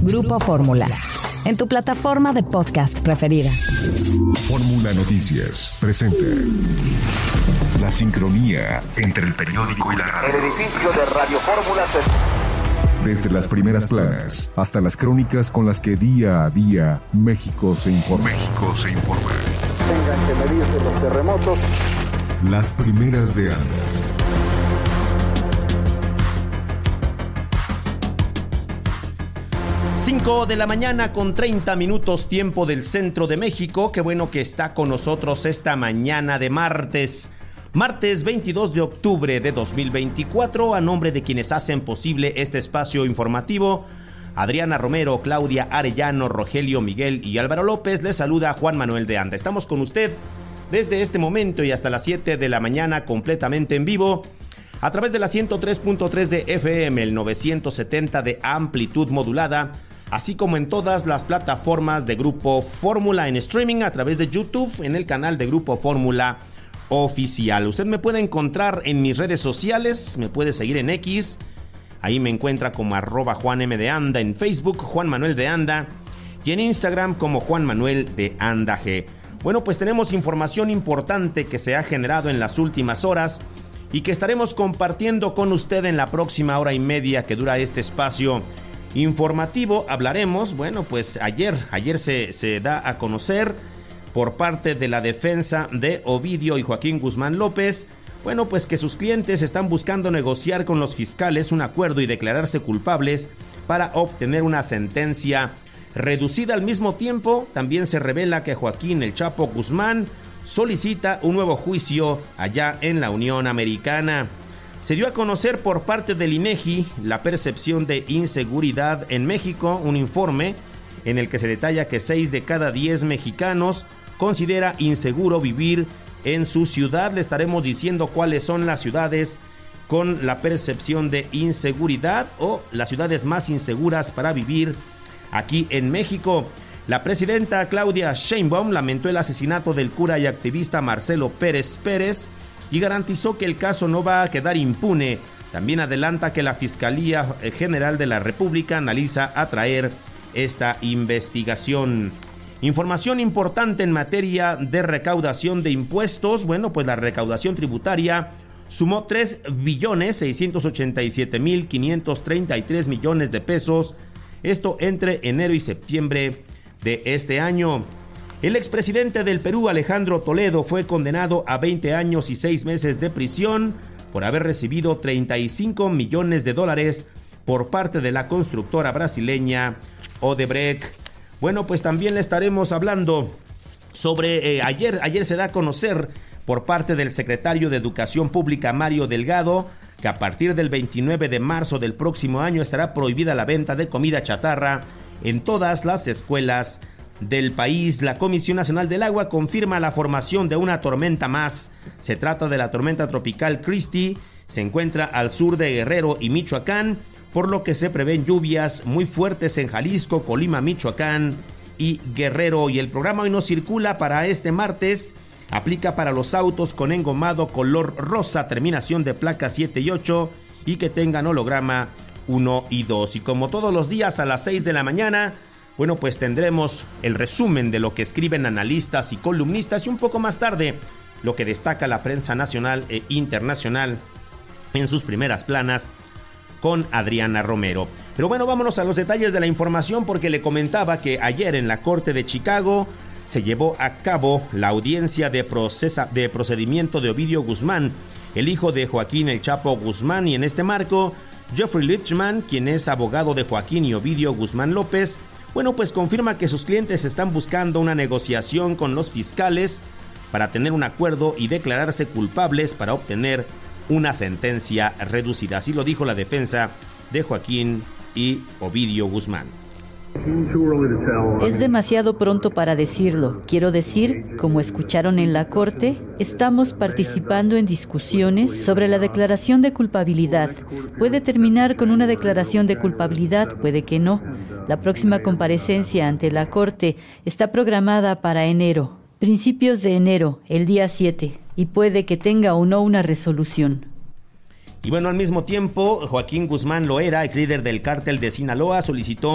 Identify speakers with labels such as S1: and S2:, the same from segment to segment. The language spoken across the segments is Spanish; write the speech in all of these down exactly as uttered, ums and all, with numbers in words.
S1: Grupo Fórmula, en tu plataforma de podcast preferida.
S2: Fórmula Noticias presenta la sincronía entre el periódico y la radio.
S3: El edificio de Radio Fórmula se...
S2: Desde las primeras planas hasta las crónicas con las que día a día México se informa. México se informa.
S3: Tengan que medirse los terremotos.
S2: Las primeras de Anda.
S4: cinco de la mañana con treinta minutos tiempo del centro de México. Qué bueno que está con nosotros esta mañana de martes. Martes veintidós de octubre de dos mil veinticuatro. A nombre de quienes hacen posible este espacio informativo, Adriana Romero, Claudia Arellano, Rogelio Miguel y Álvaro López, les saluda Juan Manuel de Anda. Estamos con usted desde este momento y hasta las siete de la mañana completamente en vivo a través de la ciento tres punto tres de F M, el novecientos setenta de amplitud modulada, así como en todas las plataformas de Grupo Fórmula en streaming a través de YouTube en el canal de Grupo Fórmula Oficial. Usted me puede encontrar en mis redes sociales, me puede seguir en X, ahí me encuentra como arroba Juan M de Anda, en Facebook Juan Manuel de Anda y en Instagram como Juan Manuel de Anda G. Bueno, pues tenemos información importante que se ha generado en las últimas horas y que estaremos compartiendo con usted en la próxima hora y media que dura este espacio informativo. Hablaremos, bueno, pues ayer, ayer se, se da a conocer por parte de la defensa de Ovidio y Joaquín Guzmán López, bueno, pues que sus clientes están buscando negociar con los fiscales un acuerdo y declararse culpables para obtener una sentencia reducida. Al mismo tiempo, también se revela que Joaquín El Chapo Guzmán solicita un nuevo juicio allá en la Unión Americana. Se dio a conocer por parte del INEGI la percepción de inseguridad en México, un informe en el que se detalla que seis de cada diez mexicanos considera inseguro vivir en su ciudad. Le estaremos diciendo cuáles son las ciudades con la percepción de inseguridad o las ciudades más inseguras para vivir aquí en México. La presidenta Claudia Sheinbaum lamentó el asesinato del cura y activista Marcelo Pérez Pérez y garantizó que el caso no va a quedar impune. También adelanta que la Fiscalía General de la República analiza atraer esta investigación. Información importante en materia de recaudación de impuestos. Bueno, pues la recaudación tributaria sumó tres billones seiscientos ochenta y siete mil quinientos treinta y tres millones de pesos. Esto entre enero y septiembre de este año. El expresidente del Perú, Alejandro Toledo, fue condenado a veinte años y seis meses de prisión por haber recibido treinta y cinco millones de dólares por parte de la constructora brasileña Odebrecht. Bueno, pues también le estaremos hablando sobre eh, ayer, ayer se da a conocer por parte del secretario de Educación Pública, Mario Delgado, que a partir del veintinueve de marzo del próximo año estará prohibida la venta de comida chatarra en todas las escuelas del país. La Comisión Nacional del Agua confirma la formación de una tormenta más. Se trata de la tormenta tropical Christy. Se encuentra al sur de Guerrero y Michoacán, por lo que se prevén lluvias muy fuertes en Jalisco, Colima, Michoacán y Guerrero. Y el programa hoy no circula para este martes. Aplica para los autos con engomado color rosa, terminación de placa siete y ocho y que tengan holograma uno y dos. Y como todos los días a las seis de la mañana, bueno, pues tendremos el resumen de lo que escriben analistas y columnistas y un poco más tarde lo que destaca la prensa nacional e internacional en sus primeras planas con Adriana Romero. Pero bueno, vámonos a los detalles de la información porque le comentaba que ayer en la Corte de Chicago se llevó a cabo la audiencia de, procesa, de procedimiento de Ovidio Guzmán, el hijo de Joaquín El Chapo Guzmán, y en este marco Jeffrey Lichtman, quien es abogado de Joaquín y Ovidio Guzmán López, bueno, pues confirma que sus clientes están buscando una negociación con los fiscales para tener un acuerdo y declararse culpables para obtener una sentencia reducida. Así lo dijo la defensa de Joaquín y Ovidio Guzmán.
S5: Es demasiado pronto para decirlo. Quiero decir, como escucharon en la corte, estamos participando en discusiones sobre la declaración de culpabilidad. Puede terminar con una declaración de culpabilidad, puede que no. La próxima comparecencia ante la corte está programada para enero, principios de enero, el día siete, y puede que tenga o no una resolución.
S4: Y bueno, al mismo tiempo, Joaquín Guzmán Loera, ex líder del cártel de Sinaloa, solicitó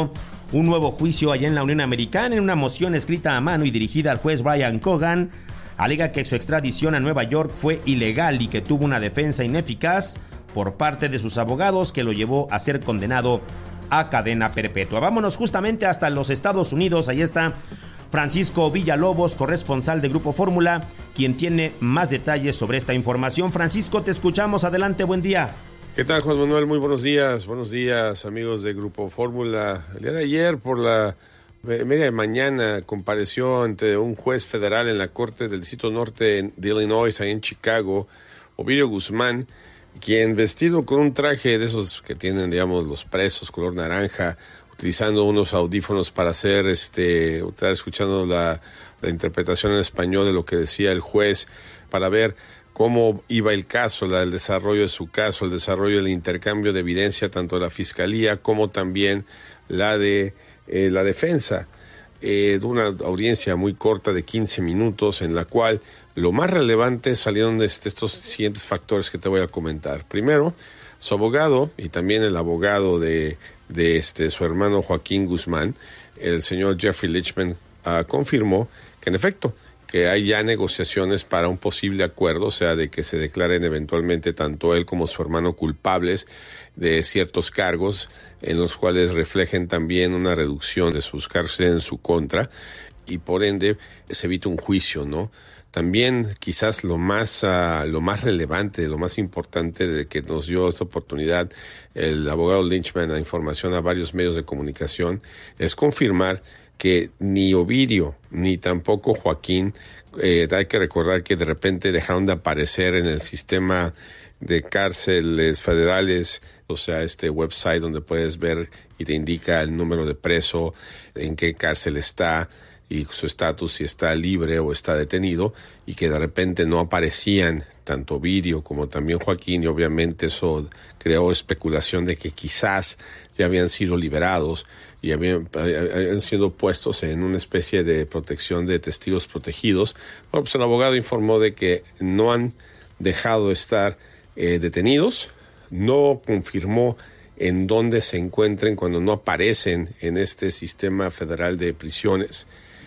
S4: un nuevo juicio allá en la Unión Americana. En una moción escrita a mano y dirigida al juez Brian Cogan, alega que su extradición a Nueva York fue ilegal y que tuvo una defensa ineficaz por parte de sus abogados que lo llevó a ser condenado a cadena perpetua. Vámonos justamente hasta los Estados Unidos. Ahí está Francisco Villalobos, corresponsal de Grupo Fórmula, quien tiene más detalles sobre esta información. Francisco, te escuchamos. Adelante, buen día.
S6: ¿Qué tal, Juan Manuel? Muy buenos días. Buenos días, amigos de Grupo Fórmula. El día de ayer, por la media de mañana, compareció ante un juez federal en la Corte del Distrito Norte de Illinois, ahí en Chicago, Ovidio Guzmán, quien, vestido con un traje de esos que tienen, digamos, los presos, color naranja, utilizando unos audífonos para hacer, este, estar escuchando la, la interpretación en español de lo que decía el juez, para ver cómo iba el caso, la, el desarrollo de su caso, el desarrollo del intercambio de evidencia, tanto de la fiscalía como también la de eh, la defensa. Eh, de una audiencia muy corta de quince minutos, en la cual lo más relevante salieron de este, estos siguientes factores que te voy a comentar. Primero, su abogado y también el abogado de, de este, su hermano Joaquín Guzmán, el señor Jeffrey Lichman, uh, confirmó que en efecto que hay ya negociaciones para un posible acuerdo, o sea, de que se declaren eventualmente tanto él como su hermano culpables de ciertos cargos, en los cuales reflejen también una reducción de sus cargos en su contra, y por ende se evita un juicio, ¿no? También quizás lo más, uh, lo más relevante, lo más importante de que nos dio esta oportunidad el abogado Lichman a información a varios medios de comunicación, es confirmar que ni Ovidio ni tampoco Joaquín, eh, hay que recordar que de repente dejaron de aparecer en el sistema de cárceles federales, o sea, este website donde puedes ver y te indica el número de preso, en qué cárcel está y su estatus, si está libre o está detenido, y que de repente no aparecían tanto Ovidio como también Joaquín, y obviamente eso creó especulación de que quizás ya habían sido liberados y habían, habían sido puestos en una especie de protección de testigos protegidos. Bueno, pues el abogado informó de que no han dejado de estar eh, detenidos, no confirmó en dónde se encuentren cuando no aparecen en este sistema federal de prisiones,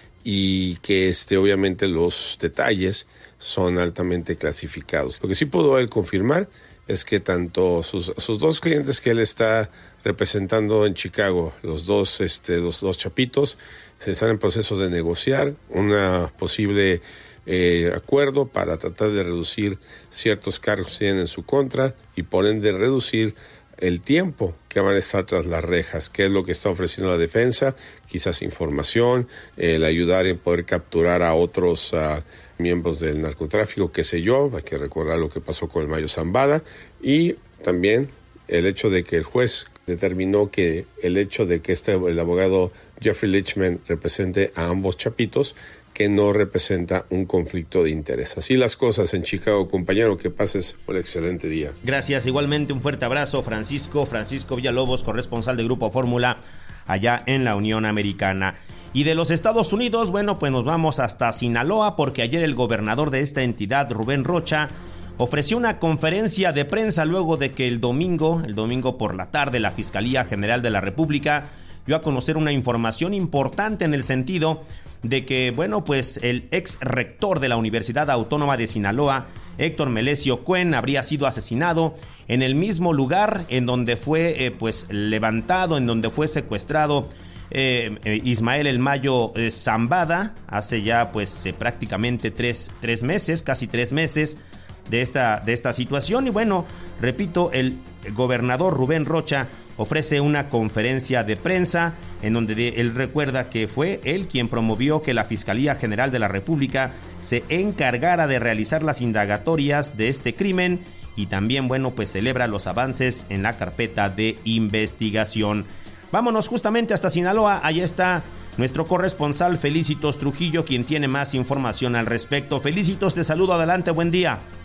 S6: y que este obviamente los detalles son altamente clasificados. Lo que sí pudo él confirmar es que tanto sus, sus dos clientes que él está representando en Chicago, los dos, este, los dos chapitos, se están en proceso de negociar una posible eh, acuerdo para tratar de reducir ciertos cargos que tienen en su contra y por ende reducir el tiempo que van a estar tras las rejas, que es lo que está ofreciendo la defensa, quizás información, el ayudar en poder capturar a otros uh, miembros del narcotráfico, qué sé yo, hay que recordar lo que pasó con el Mayo Zambada, y también el hecho de que el juez determinó que el hecho de que este, el abogado Jeffrey Lichman represente a ambos chapitos, que no representa un conflicto de interés. Así las cosas en Chicago, compañero, que pases un excelente día.
S4: Gracias, igualmente un fuerte abrazo, Francisco, Francisco Villalobos, corresponsal de Grupo Fórmula allá en la Unión Americana. Y de los Estados Unidos, bueno, pues nos vamos hasta Sinaloa, porque ayer el gobernador de esta entidad, Rubén Rocha, ofreció una conferencia de prensa luego de que el domingo, el domingo por la tarde, la Fiscalía General de la República dio a conocer una información importante en el sentido de que, bueno, pues el ex rector de la Universidad Autónoma de Sinaloa, Héctor Melesio Cuen, habría sido asesinado en el mismo lugar en donde fue eh, pues levantado, en donde fue secuestrado eh, eh, Ismael El Mayo eh, Zambada, hace ya pues eh, prácticamente tres, tres meses, casi tres meses de esta, de esta situación. Y bueno, repito, el gobernador Rubén Rocha ofrece una conferencia de prensa en donde él recuerda que fue él quien promovió que la Fiscalía General de la República se encargara de realizar las indagatorias de este crimen, y también, bueno, pues celebra los avances en la carpeta de investigación. Vámonos justamente hasta Sinaloa, allá está nuestro corresponsal Felicitos Trujillo, quien tiene más información al respecto. Felicitos, te saludo, adelante, buen día.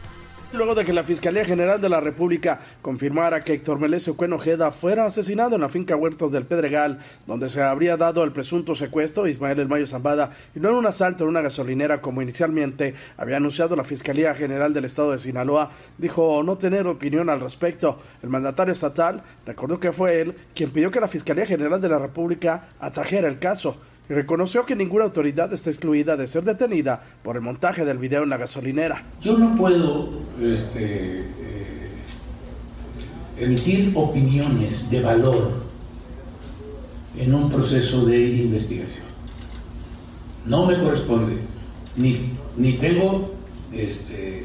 S7: Luego de que la Fiscalía General de la República confirmara que Héctor Melesio Cuen Ojeda fuera asesinado en la finca Huertos del Pedregal, donde se habría dado el presunto secuestro de Ismael El Mayo Zambada, y no en un asalto en una gasolinera como inicialmente había anunciado la Fiscalía General del Estado de Sinaloa, dijo no tener opinión al respecto. El mandatario estatal recordó que fue él quien pidió que la Fiscalía General de la República atrajera el caso, y reconoció que ninguna autoridad está excluida de ser detenida por el montaje del video en la gasolinera.
S8: Yo no puedo este, eh, emitir opiniones de valor en un proceso de investigación. No me corresponde, ni, ni tengo este,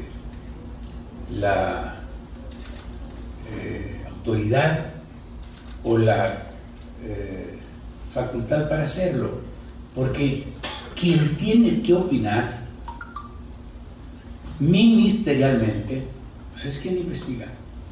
S8: la eh, autoridad o la eh, facultad para hacerlo. Porque quien tiene que opinar ministerialmente, pues es quien investiga.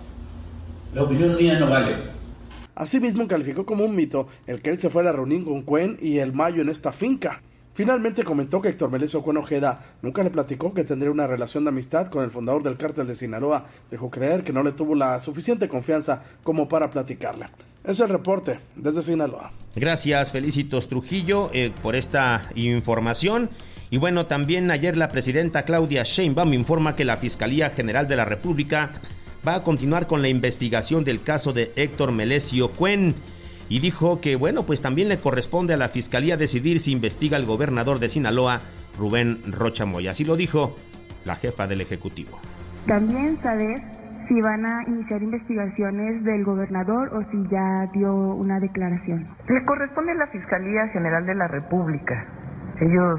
S8: La opinión mía no vale.
S7: Asimismo calificó como un mito el que él se fuera a reunir con Cuen y El Mayo en esta finca. Finalmente comentó que Héctor Melesio Cuen Ojeda nunca le platicó que tendría una relación de amistad con el fundador del cártel de Sinaloa. Dejó creer que no le tuvo la suficiente confianza como para platicarle. Es el reporte desde Sinaloa.
S4: Gracias, Felicitos Trujillo, eh, por esta información. Y bueno, también ayer la presidenta Claudia Sheinbaum informa que la Fiscalía General de la República va a continuar con la investigación del caso de Héctor Melesio Cuen. Y dijo que, bueno, pues también le corresponde a la Fiscalía decidir si investiga al gobernador de Sinaloa, Rubén Rocha Moya. Así lo dijo la jefa del Ejecutivo.
S9: También saber si van a iniciar investigaciones del gobernador o si ya dio una declaración.
S10: Le corresponde a la Fiscalía General de la República. Ellos,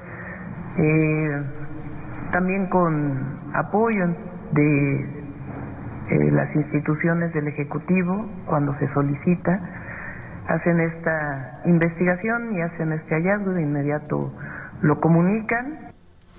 S10: eh, también con apoyo de eh, las instituciones del Ejecutivo, cuando se solicita, hacen esta investigación y hacen este hallazgo, de inmediato lo comunican.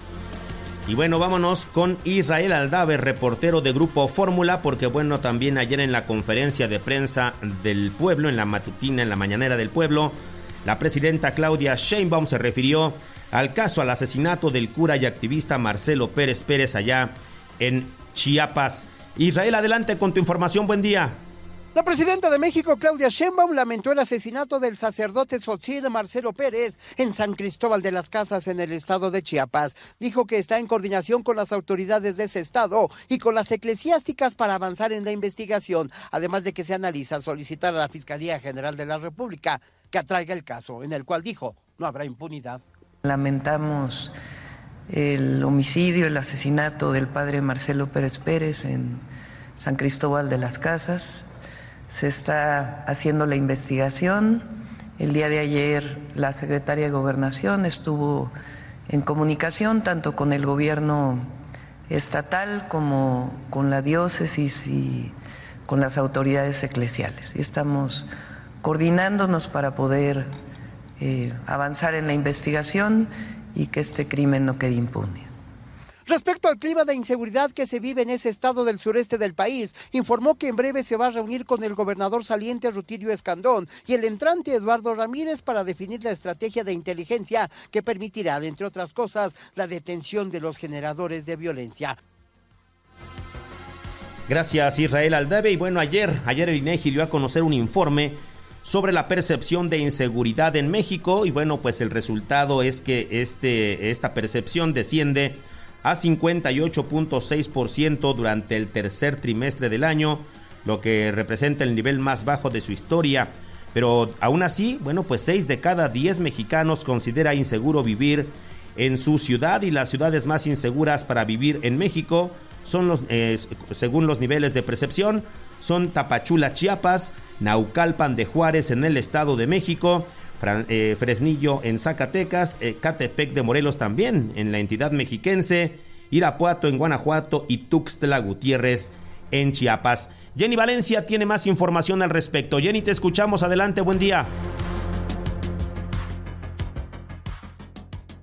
S4: Y bueno, vámonos con Israel Aldave, reportero de Grupo Fórmula, porque bueno, también ayer en la conferencia de prensa del pueblo, en la matutina, en la mañanera del pueblo, la presidenta Claudia Sheinbaum se refirió al caso, al asesinato del cura y activista Marcelo Pérez Pérez allá en Chiapas. Israel, adelante con tu información, buen día.
S11: La presidenta de México, Claudia Sheinbaum, lamentó el asesinato del sacerdote tzotzil Marcelo Pérez en San Cristóbal de las Casas, en el estado de Chiapas. Dijo que está en coordinación con las autoridades de ese estado y con las eclesiásticas para avanzar en la investigación, además de que se analiza solicitar a la Fiscalía General de la República que atraiga el caso, en el cual dijo no habrá impunidad.
S10: Lamentamos el homicidio, el asesinato del padre Marcelo Pérez Pérez en San Cristóbal de las Casas. Se está haciendo la investigación. El día de ayer la secretaria de Gobernación estuvo en comunicación tanto con el gobierno estatal como con la diócesis y con las autoridades eclesiales. Y estamos coordinándonos para poder eh, avanzar en la investigación y que este crimen no quede impune.
S11: Respecto al clima de inseguridad que se vive en ese estado del sureste del país, informó que en breve se va a reunir con el gobernador saliente Rutilio Escandón y el entrante Eduardo Ramírez para definir la estrategia de inteligencia que permitirá, entre otras cosas, la detención de los generadores de violencia.
S4: Gracias, Israel Aldave. Y bueno, ayer, ayer el INEGI dio a conocer un informe sobre la percepción de inseguridad en México y bueno, pues el resultado es que este, esta percepción desciende a cincuenta y ocho punto seis por ciento durante el tercer trimestre del año, lo que representa el nivel más bajo de su historia. Pero aún así, bueno, pues seis de cada diez mexicanos considera inseguro vivir en su ciudad, y las ciudades más inseguras para vivir en México son los, eh, según los niveles de percepción, son Tapachula, Chiapas, Naucalpan de Juárez en el Estado de México, Fran, eh, Fresnillo en Zacatecas, eh, Catepec de Morelos también en la entidad mexiquense, Irapuato en Guanajuato y Tuxtla Gutiérrez en Chiapas. Jenny Valencia tiene más información al respecto. Jenny, te escuchamos, adelante, buen día.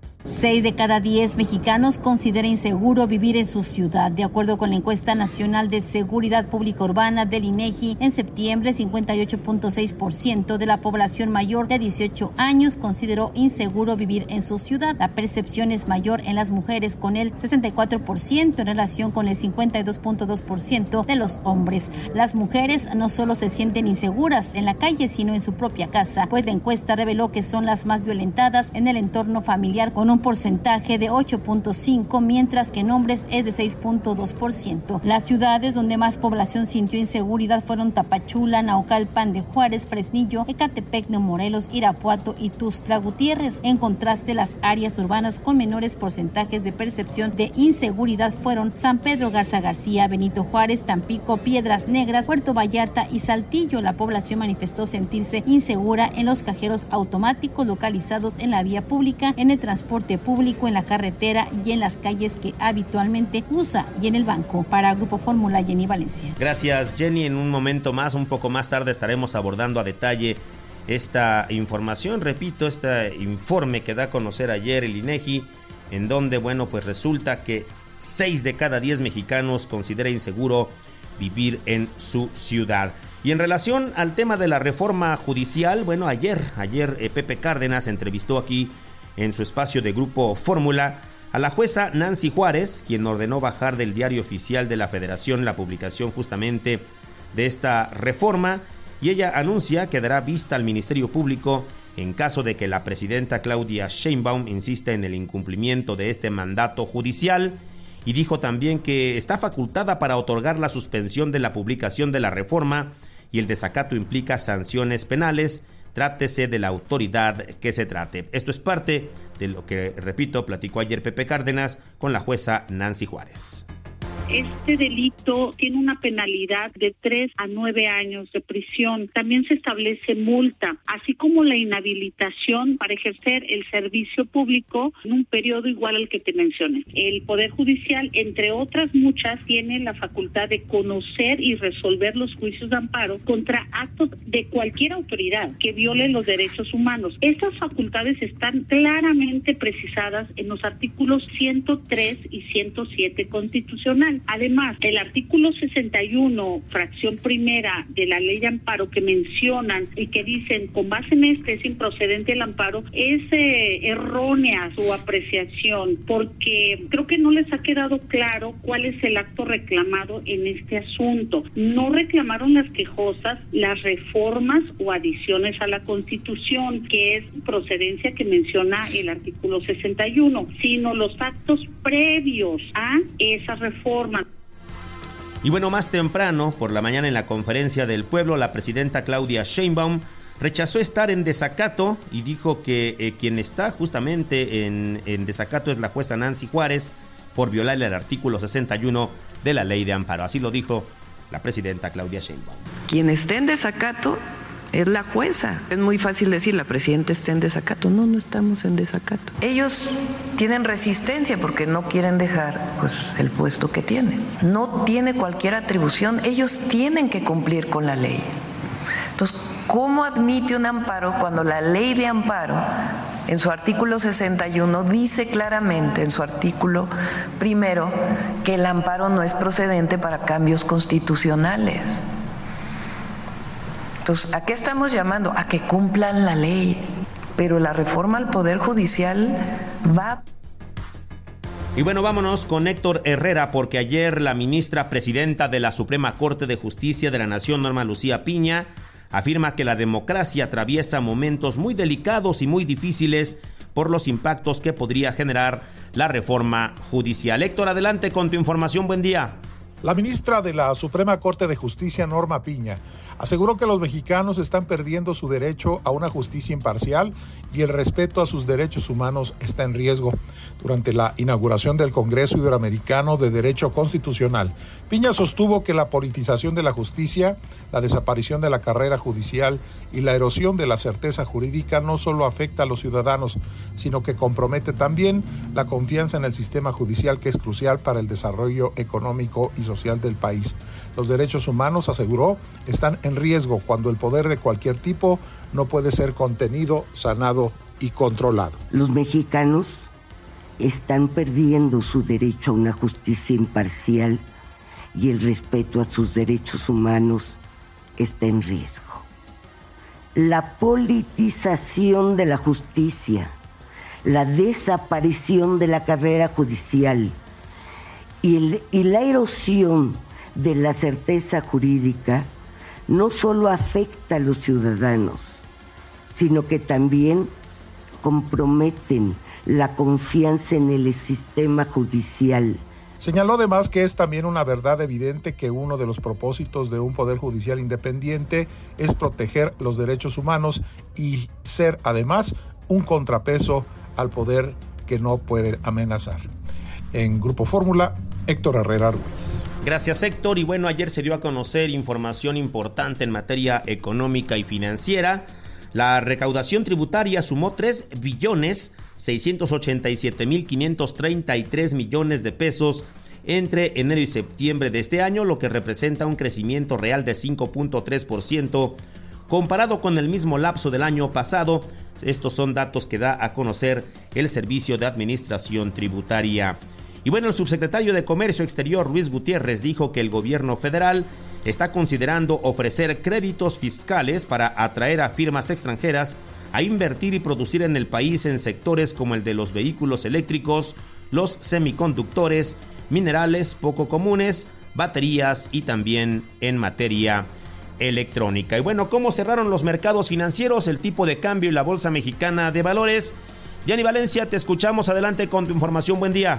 S12: Seis de cada diez mexicanos considera inseguro vivir en su ciudad. De acuerdo con la encuesta nacional de seguridad pública urbana del INEGI, en septiembre, cincuenta y ocho punto seis por ciento de la población mayor de dieciocho años consideró inseguro vivir en su ciudad. La percepción es mayor en las mujeres, con el sesenta y cuatro por ciento en relación con el cincuenta y dos punto dos por ciento de los hombres. Las mujeres no solo se sienten inseguras en la calle, sino en su propia casa, pues la encuesta reveló que son las más violentadas en el entorno familiar, con un porcentaje de ocho punto cinco, mientras que en hombres es de seis punto dos por ciento. Las ciudades donde más población sintió inseguridad fueron Tapachula, Naucalpan de Juárez, Fresnillo, Ecatepec de Morelos, Irapuato y Tuxtla Gutiérrez. En contraste, las áreas urbanas con menores porcentajes de percepción de inseguridad fueron San Pedro Garza García, Benito Juárez, Tampico, Piedras Negras, Puerto Vallarta y Saltillo. La población manifestó sentirse insegura en los cajeros automáticos localizados en la vía pública, en el transporte público, en la carretera y en las calles que habitualmente usa, y en el banco. Para Grupo Fórmula, Jenny Valencia.
S4: Gracias, Jenny. En un momento más, un poco más tarde, estaremos abordando a detalle esta información. Repito, este informe que da a conocer ayer el INEGI, en donde, bueno, pues resulta que seis de cada diez mexicanos considera inseguro vivir en su ciudad. Y en relación al tema de la reforma judicial, bueno, ayer, ayer eh, Pepe Cárdenas entrevistó aquí en su espacio de Grupo Fórmula a la jueza Nancy Juárez, quien ordenó bajar del Diario Oficial de la Federación la publicación justamente de esta reforma, y ella anuncia que dará vista al Ministerio Público en caso de que la presidenta Claudia Sheinbaum insista en el incumplimiento de este mandato judicial, y dijo también que está facultada para otorgar la suspensión de la publicación de la reforma, y el desacato implica sanciones penales, trátese de la autoridad que se trate. Esto es parte de lo que, repito, platicó ayer Pepe Cárdenas con la jueza Nancy Juárez.
S13: Este delito tiene una penalidad de tres a nueve años de prisión. También se establece multa, así como la inhabilitación para ejercer el servicio público en un periodo igual al que te mencioné. El Poder Judicial, entre otras muchas, tiene la facultad de conocer y resolver los juicios de amparo contra actos de cualquier autoridad que viole los derechos humanos. Estas facultades están claramente precisadas en los artículos ciento tres y ciento siete constitucional. Además, el artículo sesenta y uno, fracción primera de la ley de amparo, que mencionan y que dicen con base en este es improcedente el amparo, es eh, errónea su apreciación, porque creo que no les ha quedado claro cuál es el acto reclamado en este asunto. No reclamaron las quejosas las reformas o adiciones a la Constitución, que es procedencia que menciona el artículo sesenta y uno, sino los actos previos a esa reforma.
S4: Y bueno, más temprano, por la mañana, en la conferencia del pueblo, la presidenta Claudia Sheinbaum rechazó estar en desacato y dijo que eh, quien está justamente en, en desacato es la jueza Nancy Juárez por violar el artículo sesenta y uno de la ley de amparo. Así lo dijo la presidenta Claudia Sheinbaum.
S10: Quien esté en desacato es la jueza. Es muy fácil decir, la presidenta está en desacato. No, no estamos en desacato. Ellos tienen resistencia porque no quieren dejar pues el puesto que tienen. No tiene cualquier atribución. Ellos tienen que cumplir con la ley. Entonces, ¿cómo admite un amparo cuando la ley de amparo, en su artículo sesenta y uno, dice claramente en su artículo primero que el amparo no es procedente para cambios constitucionales? Entonces, ¿a qué estamos llamando? A que cumplan la ley. Pero la reforma al Poder Judicial va...
S4: Y bueno, vámonos con Héctor Herrera, porque ayer la ministra presidenta de la Suprema Corte de Justicia de la Nación, Norma Lucía Piña, afirma que la democracia atraviesa momentos muy delicados y muy difíciles por los impactos que podría generar la reforma judicial. Héctor, adelante con tu información. Buen día.
S14: La ministra de la Suprema Corte de Justicia, Norma Piña, aseguró que los mexicanos están perdiendo su derecho a una justicia imparcial y el respeto a sus derechos humanos está en riesgo. Durante la inauguración del Congreso Iberoamericano de Derecho Constitucional, Piña sostuvo que la politización de la justicia, la desaparición de la carrera judicial y la erosión de la certeza jurídica no solo afecta a los ciudadanos, sino que compromete también la confianza en el sistema judicial, que es crucial para el desarrollo económico y social del país. Los derechos humanos, aseguró, están en riesgo cuando el poder de cualquier tipo no puede ser contenido, sanado y controlado.
S15: Los mexicanos están perdiendo su derecho a una justicia imparcial y el respeto a sus derechos humanos está en riesgo. La politización de la justicia, la desaparición de la carrera judicial y, el, y la erosión de la certeza jurídica no solo afecta a los ciudadanos, sino que también comprometen la confianza en el sistema judicial.
S14: Señaló además que es también una verdad evidente que uno de los propósitos de un poder judicial independiente es proteger los derechos humanos y ser además un contrapeso al poder que no puede amenazar. En Grupo Fórmula, Héctor Herrera Ruiz.
S4: Gracias, Héctor. Y bueno, ayer se dio a conocer información importante en materia económica y financiera. La recaudación tributaria sumó tres billones seiscientos ochenta y siete mil quinientos treinta y tres millones de pesos entre enero y septiembre de este año, lo que representa un crecimiento real de cinco punto tres por ciento comparado con el mismo lapso del año pasado. Estos son datos que da a conocer el Servicio de Administración Tributaria. Y bueno, el subsecretario de Comercio Exterior, Luis Gutiérrez, dijo que el gobierno federal está considerando ofrecer créditos fiscales para atraer a firmas extranjeras a invertir y producir en el país en sectores como el de los vehículos eléctricos, los semiconductores, minerales poco comunes, baterías y también en materia electrónica. Y bueno, ¿cómo cerraron los mercados financieros, el tipo de cambio y la Bolsa Mexicana de Valores? Gianni Valencia, te escuchamos. Adelante con tu información. Buen día.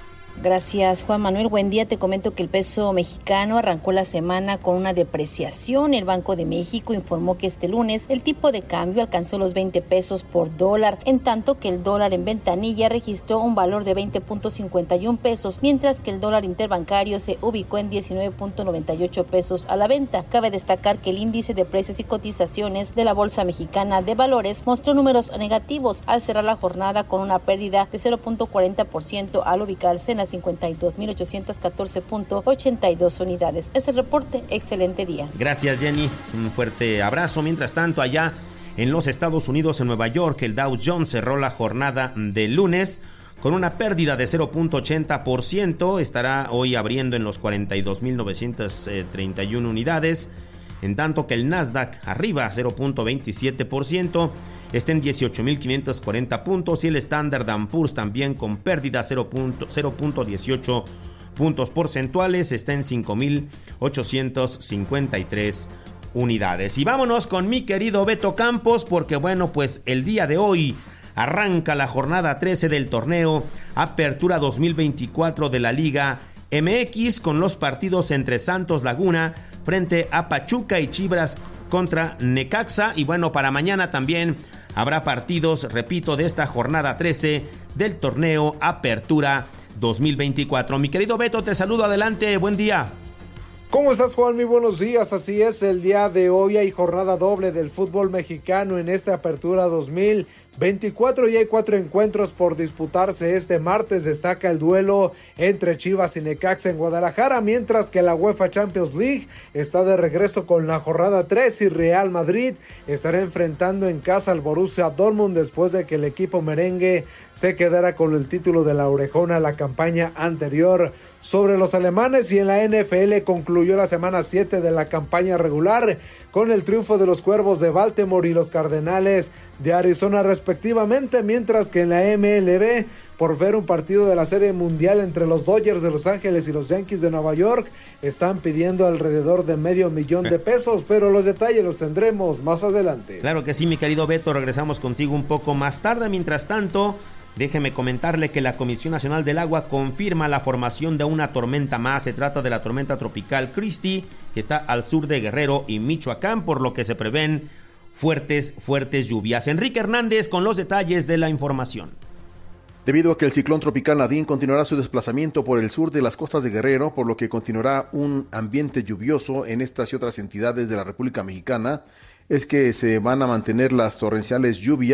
S16: Gracias, Juan Manuel. Buen día. Te comento que el peso mexicano arrancó la semana con una depreciación. El Banco de México informó que este lunes el tipo de cambio alcanzó los veinte pesos por dólar, en tanto que el dólar en ventanilla registró un valor de veinte punto cincuenta y uno pesos, mientras que el dólar interbancario se ubicó en diecinueve punto noventa y ocho pesos a la venta. Cabe destacar que el índice de precios y cotizaciones de la Bolsa Mexicana de Valores mostró números negativos al cerrar la jornada con una pérdida de cero punto cuarenta por ciento al ubicarse en las cincuenta y dos mil ochocientos catorce punto ochenta y dos unidades. Es el reporte. Excelente día.
S4: Gracias, Jenny. Un fuerte abrazo. Mientras tanto, allá en los Estados Unidos, en Nueva York, el Dow Jones cerró la jornada de lunes con una pérdida de cero punto ochenta por ciento. Estará hoy abriendo en los cuarenta y dos mil novecientas treinta y una unidades, en tanto que el Nasdaq arriba cero punto veintisiete por ciento, está en dieciocho mil quinientos cuarenta puntos, y el Standard and Poor's también con pérdida cero punto dieciocho puntos porcentuales, está en cinco mil ochocientos cincuenta y tres unidades. Y vámonos con mi querido Beto Campos, porque bueno, pues el día de hoy arranca la jornada trece del torneo Apertura dos mil veinticuatro de la Liga M X, con los partidos entre Santos Laguna frente a Pachuca y Chivas contra Necaxa. Y bueno, para mañana también habrá partidos, repito, de esta jornada trece del torneo Apertura dos mil veinticuatro. Mi querido Beto, te saludo, adelante, buen día.
S17: ¿Cómo estás, Juan? Muy buenos días. Así es, el día de hoy hay jornada doble del fútbol mexicano en esta Apertura dos mil veinticuatro y hay cuatro encuentros por disputarse este martes. Destaca el duelo entre Chivas y Necaxa en Guadalajara, mientras que la UEFA Champions League está de regreso con la jornada tres y Real Madrid estará enfrentando en casa al Borussia Dortmund después de que el equipo merengue se quedara con el título de la orejona la campaña anterior sobre los alemanes. Y en la N F L concluyó la semana siete de la campaña regular con el triunfo de los Cuervos de Baltimore y los Cardenales de Arizona respectivamente, mientras que en la M L B, por ver un partido de la Serie Mundial entre los Dodgers de Los Ángeles y los Yankees de Nueva York, están pidiendo alrededor de medio millón de pesos, pero los detalles los tendremos más adelante.
S4: Claro que sí, mi querido Beto, regresamos contigo un poco más tarde. Mientras tanto, déjeme comentarle que la Comisión Nacional del Agua confirma la formación de una tormenta más. Se trata de la tormenta tropical Christy, que está al sur de Guerrero y Michoacán, por lo que se prevén fuertes, fuertes lluvias. Enrique Hernández con los detalles de la información.
S18: Debido a que el ciclón tropical Nadine continuará su desplazamiento por el sur de las costas de Guerrero, por lo que continuará un ambiente lluvioso en estas y otras entidades de la República Mexicana, es que se van a mantener las torrenciales lluvias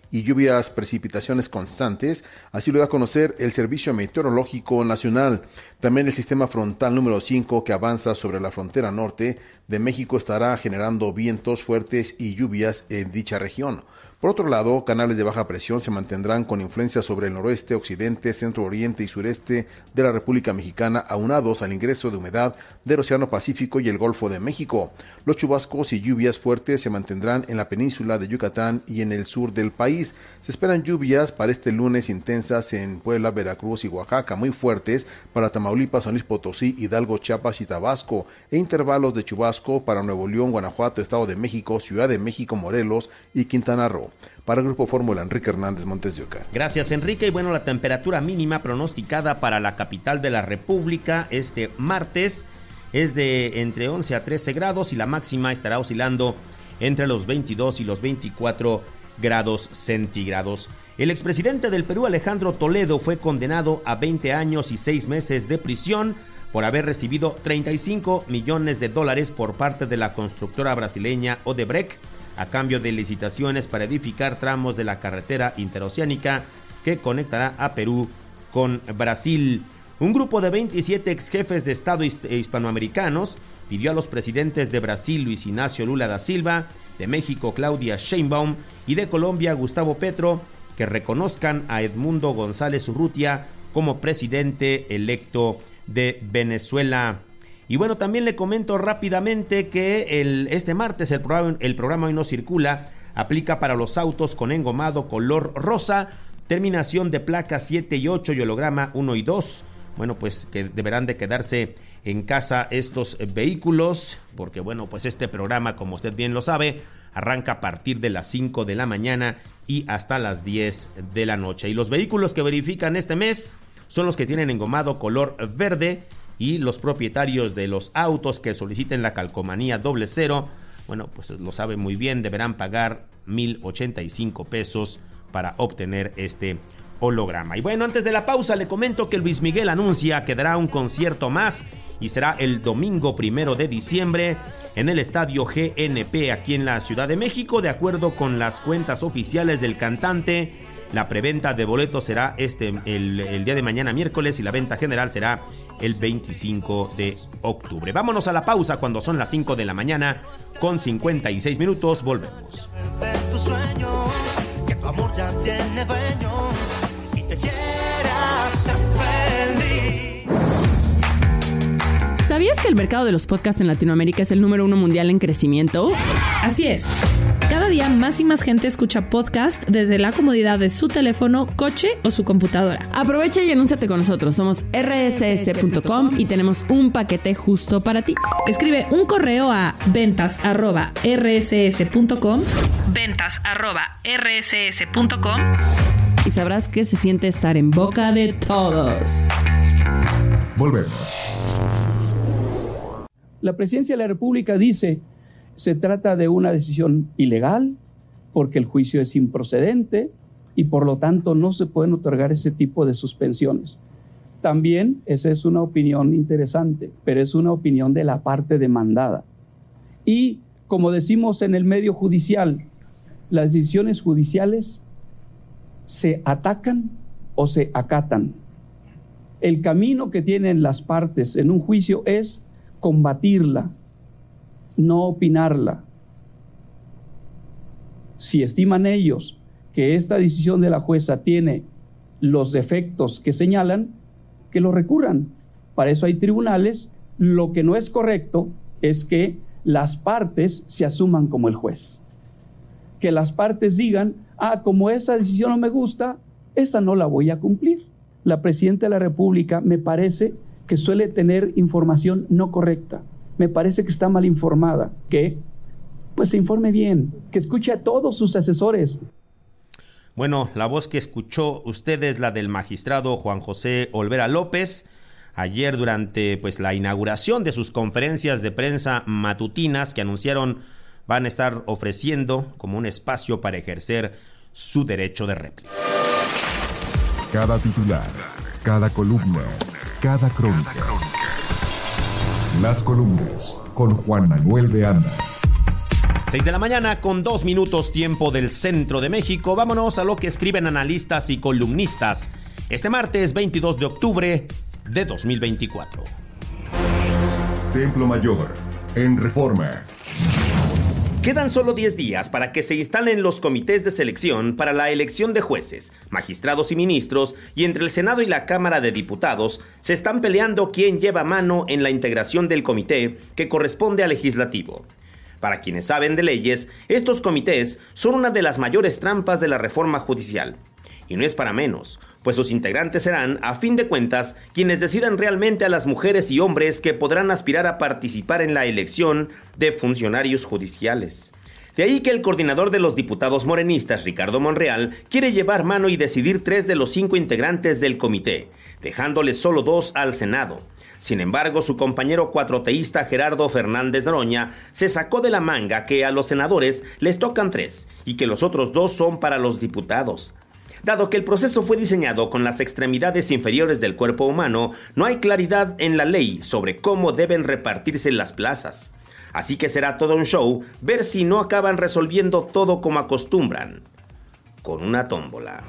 S18: y lluvias, precipitaciones constantes, así lo da a conocer el Servicio Meteorológico Nacional. También el sistema frontal número cinco, que avanza sobre la frontera norte de México, estará generando vientos fuertes y lluvias en dicha región. Por otro lado, canales de baja presión se mantendrán con influencia sobre el noroeste, occidente, centro oriente y sureste de la República Mexicana, aunados al ingreso de humedad del Océano Pacífico y el Golfo de México. Los chubascos y lluvias fuertes se mantendrán en la península de Yucatán y en el sur del país. Se esperan lluvias para este lunes intensas en Puebla, Veracruz y Oaxaca, muy fuertes para Tamaulipas, San Luis Potosí, Hidalgo, Chiapas y Tabasco, e intervalos de chubasco para Nuevo León, Guanajuato, Estado de México, Ciudad de México, Morelos y Quintana Roo. Para el Grupo Fórmula, Enrique Hernández, Montes de Oca.
S4: Gracias, Enrique. Y bueno, la temperatura mínima pronosticada para la capital de la República este martes es de entre once a trece grados y la máxima estará oscilando entre los veintidós y los veinticuatro grados centígrados. El expresidente del Perú, Alejandro Toledo, fue condenado a veinte años y seis meses de prisión por haber recibido treinta y cinco millones de dólares por parte de la constructora brasileña Odebrecht a cambio de licitaciones para edificar tramos de la carretera interoceánica que conectará a Perú con Brasil. Un grupo de veintisiete ex jefes de Estado hispanoamericanos pidió a los presidentes de Brasil, Luis Ignacio Lula da Silva, de México, Claudia Sheinbaum, y de Colombia, Gustavo Petro, que reconozcan a Edmundo González Urrutia como presidente electo de Venezuela. Y bueno, también le comento rápidamente que el, este martes el programa, el programa Hoy No Circula aplica para los autos con engomado color rosa, terminación de placas siete y ocho y holograma uno y dos. Bueno, pues que deberán de quedarse en casa estos vehículos, porque bueno, pues este programa, como usted bien lo sabe, arranca a partir de las cinco de la mañana y hasta las diez de la noche. Y los vehículos que verifican este mes son los que tienen engomado color verde, y los propietarios de los autos que soliciten la calcomanía doble cero, bueno, pues lo sabe muy bien, deberán pagar mil ochenta y cinco pesos para obtener este holograma. Y bueno, antes de la pausa le comento que Luis Miguel anuncia que dará un concierto más y será el domingo primero de diciembre en el Estadio G N P aquí en la Ciudad de México. De acuerdo con las cuentas oficiales del cantante, la preventa de boletos será este el, el día de mañana miércoles y la venta general será el veinticinco de octubre. Vámonos a la pausa cuando son las cinco de la mañana con cincuenta y seis minutos. Volvemos.
S19: Tus sueños, que tu amor ya tiene dueño y te quieras ser feliz.
S20: ¿Sabías que el mercado de los podcasts en Latinoamérica es el número uno mundial en crecimiento? Así es. Cada día más y más gente escucha podcast desde la comodidad de su teléfono, coche o su computadora. Aprovecha y anúnciate con nosotros. Somos erre ese ese punto com y tenemos un paquete justo para ti. Escribe un correo a ventas arroba erre ese ese punto com ventas arroba erre ese ese punto com y sabrás que se siente estar en boca de todos.
S2: Volvemos.
S21: La Presidencia de la República dice: se trata de una decisión ilegal porque el juicio es improcedente y por lo tanto no se pueden otorgar ese tipo de suspensiones. También esa es una opinión interesante, pero es una opinión de la parte demandada. Y como decimos en el medio judicial, las decisiones judiciales se atacan o se acatan. El camino que tienen las partes en un juicio es combatirla, no opinarla. Si estiman ellos que esta decisión de la jueza tiene los defectos que señalan, que lo recurran. Para eso hay tribunales. Lo que no es correcto es que las partes se asuman como el juez. Que las partes digan: ah, como esa decisión no me gusta, esa no la voy a cumplir. La Presidenta de la República me parece que suele tener información no correcta. Me parece que está mal informada, que pues se informe bien, que escuche a todos sus asesores.
S4: Bueno, la voz que escuchó usted es la del magistrado Juan José Olvera López, ayer durante pues la inauguración de sus conferencias de prensa matutinas que anunciaron van a estar ofreciendo como un espacio para ejercer su derecho de réplica.
S2: Cada titular, cada columna, cada crónica. Las columnas con Juan Manuel de Anda.
S4: seis de la mañana con dos minutos tiempo del centro de México. Vámonos a lo que escriben analistas y columnistas este martes veintidós de octubre de dos mil veinticuatro.
S2: Templo Mayor, en Reforma.
S4: Quedan solo diez días para que se instalen los comités de selección para la elección de jueces, magistrados y ministros, y entre el Senado y la Cámara de Diputados se están peleando quién lleva mano en la integración del comité que corresponde al legislativo. Para quienes saben de leyes, estos comités son una de las mayores trampas de la reforma judicial. Y no es para menos, pues sus integrantes serán, a fin de cuentas, quienes decidan realmente a las mujeres y hombres que podrán aspirar a participar en la elección de funcionarios judiciales. De ahí que el coordinador de los diputados morenistas, Ricardo Monreal, quiere llevar mano y decidir tres de los cinco integrantes del comité, dejándole solo dos al Senado. Sin embargo, su compañero cuatroteísta Gerardo Fernández Noroña se sacó de la manga que a los senadores les tocan tres y que los otros dos son para los diputados. Dado que el proceso fue diseñado con las extremidades inferiores del cuerpo humano, no hay claridad en la ley sobre cómo deben repartirse las plazas. Así que será todo un show ver si no acaban resolviendo todo como acostumbran, con una tómbola.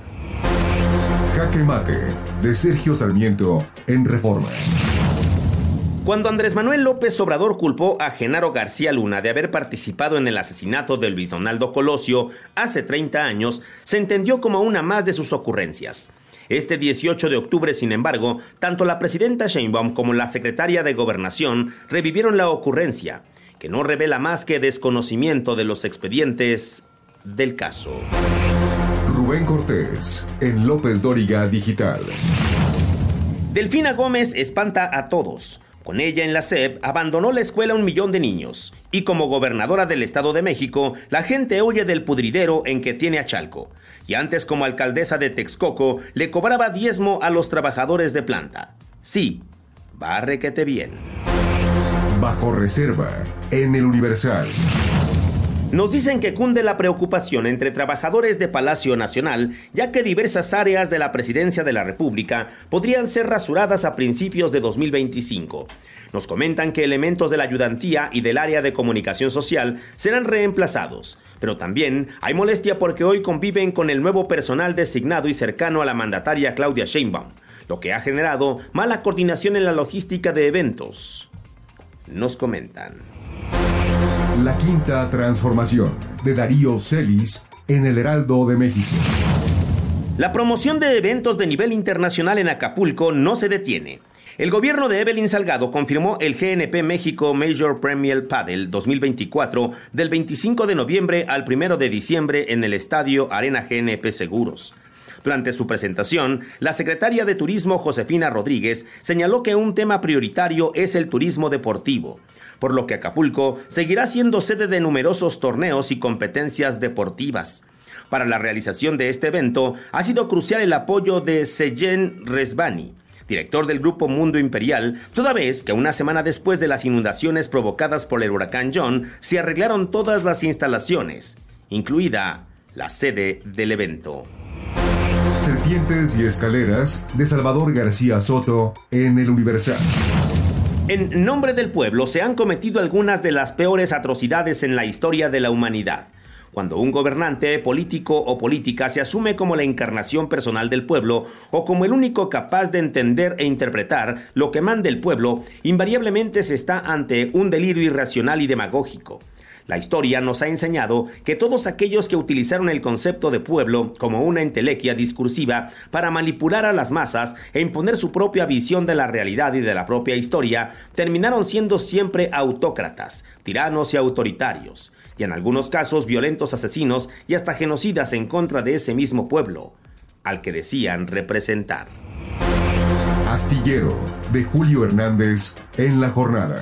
S2: Jaque Mate, de Sergio Sarmiento, en Reforma.
S4: Cuando Andrés Manuel López Obrador culpó a Genaro García Luna de haber participado en el asesinato de Luis Donaldo Colosio hace treinta años, se entendió como una más de sus ocurrencias. Este dieciocho de octubre, sin embargo, tanto la presidenta Sheinbaum como la secretaria de Gobernación revivieron la ocurrencia, que no revela más que desconocimiento de los expedientes del caso.
S2: Rubén Cortés, en López Dóriga Digital.
S4: Delfina Gómez espanta a todos. Con ella en la S E P abandonó la escuela un millón de niños. Y como gobernadora del Estado de México, la gente huye del pudridero en que tiene a Chalco. Y antes como alcaldesa de Texcoco, le cobraba diezmo a los trabajadores de planta. Sí, va requete bien.
S2: Bajo reserva, en el Universal.
S4: Nos dicen que cunde la preocupación entre trabajadores de Palacio Nacional, ya que diversas áreas de la Presidencia de la República podrían ser rasuradas a principios de dos mil veinticinco. Nos comentan que elementos de la ayudantía y del área de comunicación social serán reemplazados, pero también hay molestia porque hoy conviven con el nuevo personal designado y cercano a la mandataria Claudia Sheinbaum, lo que ha generado mala coordinación en la logística de eventos. Nos comentan.
S2: La Quinta Transformación, de Darío Celis, en el Heraldo de México.
S4: La promoción de eventos de nivel internacional en Acapulco no se detiene. El gobierno de Evelyn Salgado confirmó el G N P México Major Premier Padel dos mil veinticuatro del veinticinco de noviembre al primero de diciembre en el Estadio Arena G N P Seguros. Durante su presentación, la secretaria de Turismo Josefina Rodríguez señaló que un tema prioritario es el turismo deportivo, por lo que Acapulco seguirá siendo sede de numerosos torneos y competencias deportivas. Para la realización de este evento ha sido crucial el apoyo de Seyen Resvani, director del Grupo Mundo Imperial, toda vez que una semana después de las inundaciones provocadas por el huracán John, se arreglaron todas las instalaciones, incluida la sede del evento.
S2: Serpientes y escaleras, de Salvador García Soto, en el Universal.
S4: En nombre del pueblo se han cometido algunas de las peores atrocidades en la historia de la humanidad. Cuando un gobernante, político o política se asume como la encarnación personal del pueblo o como el único capaz de entender e interpretar lo que manda el pueblo, invariablemente se está ante un delirio irracional y demagógico. La historia nos ha enseñado que todos aquellos que utilizaron el concepto de pueblo como una entelequia discursiva para manipular a las masas e imponer su propia visión de la realidad y de la propia historia, terminaron siendo siempre autócratas, tiranos y autoritarios, y en algunos casos violentos asesinos y hasta genocidas en contra de ese mismo pueblo, al que decían representar.
S2: Astillero, de Julio Hernández, en La Jornada.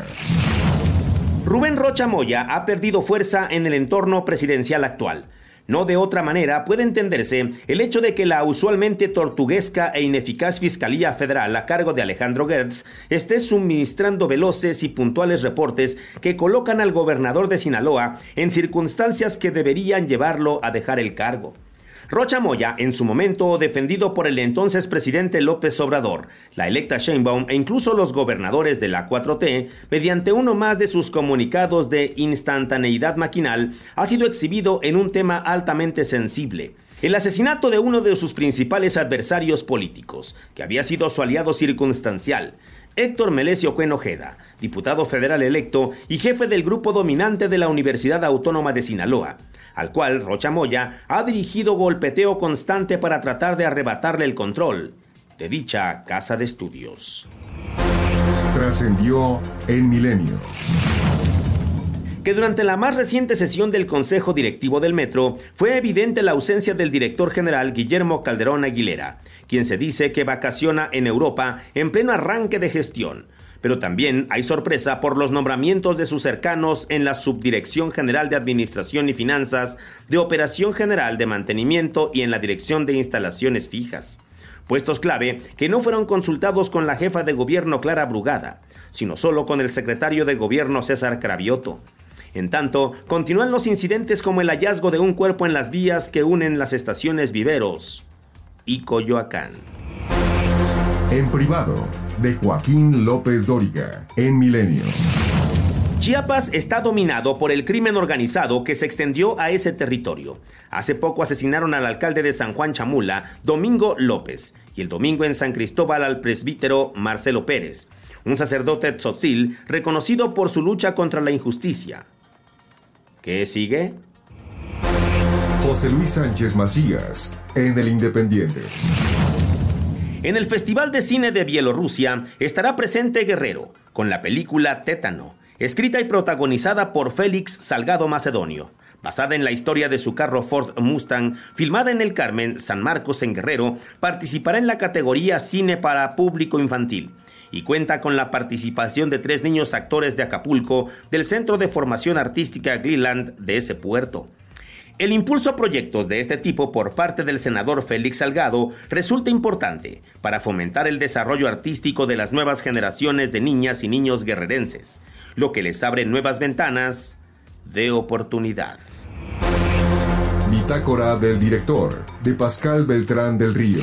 S4: Rubén Rocha Moya ha perdido fuerza en el entorno presidencial actual. No de otra manera puede entenderse el hecho de que la usualmente tortuguesca e ineficaz Fiscalía Federal a cargo de Alejandro Gertz esté suministrando veloces y puntuales reportes que colocan al gobernador de Sinaloa en circunstancias que deberían llevarlo a dejar el cargo. Rocha Moya, en su momento defendido por el entonces presidente López Obrador, la electa Sheinbaum e incluso los gobernadores de la cuatro T, mediante uno más de sus comunicados de instantaneidad maquinal, ha sido exhibido en un tema altamente sensible: el asesinato de uno de sus principales adversarios políticos, que había sido su aliado circunstancial, Héctor Melesio Cuen Ojeda, diputado federal electo y jefe del grupo dominante de la Universidad Autónoma de Sinaloa, al cual Rocha Moya ha dirigido golpeteo constante para tratar de arrebatarle el control de dicha casa de estudios.
S2: Trascendió en Milenio
S4: que durante la más reciente sesión del Consejo Directivo del Metro fue evidente la ausencia del director general Guillermo Calderón Aguilera, quien se dice que vacaciona en Europa en pleno arranque de gestión. Pero también hay sorpresa por los nombramientos de sus cercanos en la Subdirección General de Administración y Finanzas, de Operación General de Mantenimiento y en la Dirección de Instalaciones Fijas. Puestos clave que no fueron consultados con la jefa de gobierno Clara Brugada, sino solo con el secretario de gobierno César Cravioto. En tanto, continúan los incidentes como el hallazgo de un cuerpo en las vías que unen las estaciones Viveros y Coyoacán.
S2: En privado, de Joaquín López Dóriga, en Milenio.
S4: Chiapas está dominado por el crimen organizado que se extendió a ese territorio. Hace poco asesinaron al alcalde de San Juan Chamula, Domingo López, y el domingo en San Cristóbal al presbítero Marcelo Pérez, un sacerdote tzotzil reconocido por su lucha contra la injusticia. ¿Qué sigue?
S2: José Luis Sánchez Macías, en El Independiente.
S4: En el Festival de Cine de Bielorrusia estará presente Guerrero, con la película Tétano, escrita y protagonizada por Félix Salgado Macedonio, basada en la historia de su carro Ford Mustang, filmada en el Carmen, San Marcos en Guerrero. Participará en la categoría Cine para Público Infantil y cuenta con la participación de tres niños actores de Acapulco, del Centro de Formación Artística Gleeland de ese puerto. El impulso a proyectos de este tipo por parte del senador Félix Salgado resulta importante para fomentar el desarrollo artístico de las nuevas generaciones de niñas y niños guerrerenses, lo que les abre nuevas ventanas de oportunidad.
S2: Bitácora del director, de Pascal Beltrán del Río.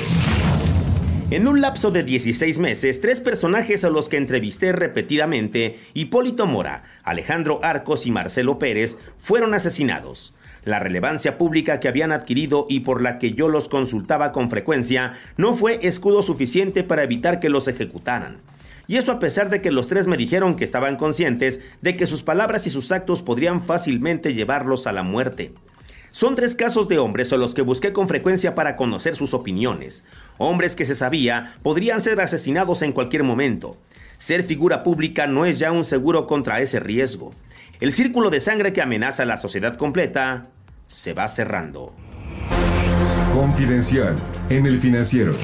S4: En un lapso de dieciséis meses, tres personajes a los que entrevisté repetidamente, Hipólito Mora, Alejandro Arcos y Marcelo Pérez, fueron asesinados. La relevancia pública que habían adquirido y por la que yo los consultaba con frecuencia no fue escudo suficiente para evitar que los ejecutaran. Y eso a pesar de que los tres me dijeron que estaban conscientes de que sus palabras y sus actos podrían fácilmente llevarlos a la muerte. Son tres casos de hombres a los que busqué con frecuencia para conocer sus opiniones. Hombres que se sabía podrían ser asesinados en cualquier momento. Ser figura pública no es ya un seguro contra ese riesgo. El círculo de sangre que amenaza a la sociedad completa se va cerrando.
S2: Confidencial, en El Financiero.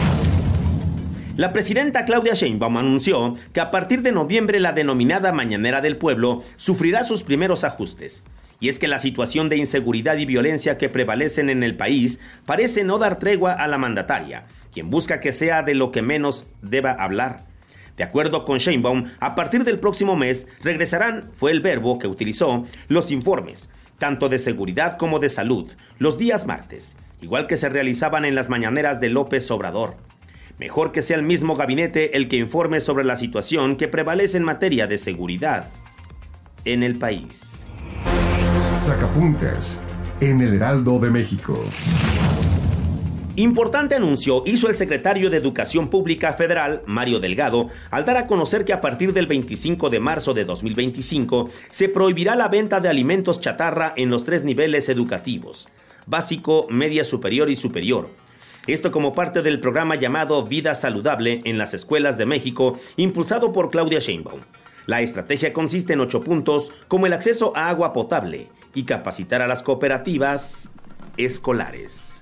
S4: La presidenta Claudia Sheinbaum anunció que a partir de noviembre la denominada Mañanera del Pueblo sufrirá sus primeros ajustes. Y es que la situación de inseguridad y violencia que prevalecen en el país parece no dar tregua a la mandataria, quien busca que sea de lo que menos deba hablar. De acuerdo con Sheinbaum, a partir del próximo mes regresarán, fue el verbo que utilizó, los informes, tanto de seguridad como de salud, los días martes, igual que se realizaban en las mañaneras de López Obrador. Mejor que sea el mismo gabinete el que informe sobre la situación que prevalece en materia de seguridad en el país.
S2: Sacapuntas, en El Heraldo de México.
S4: Importante anuncio hizo el secretario de Educación Pública Federal, Mario Delgado, al dar a conocer que a partir del veinticinco de marzo de dos mil veinticinco se prohibirá la venta de alimentos chatarra en los tres niveles educativos: básico, media superior y superior. Esto como parte del programa llamado Vida Saludable en las Escuelas de México, impulsado por Claudia Sheinbaum. La estrategia consiste en ocho puntos, como el acceso a agua potable y capacitar a las cooperativas escolares.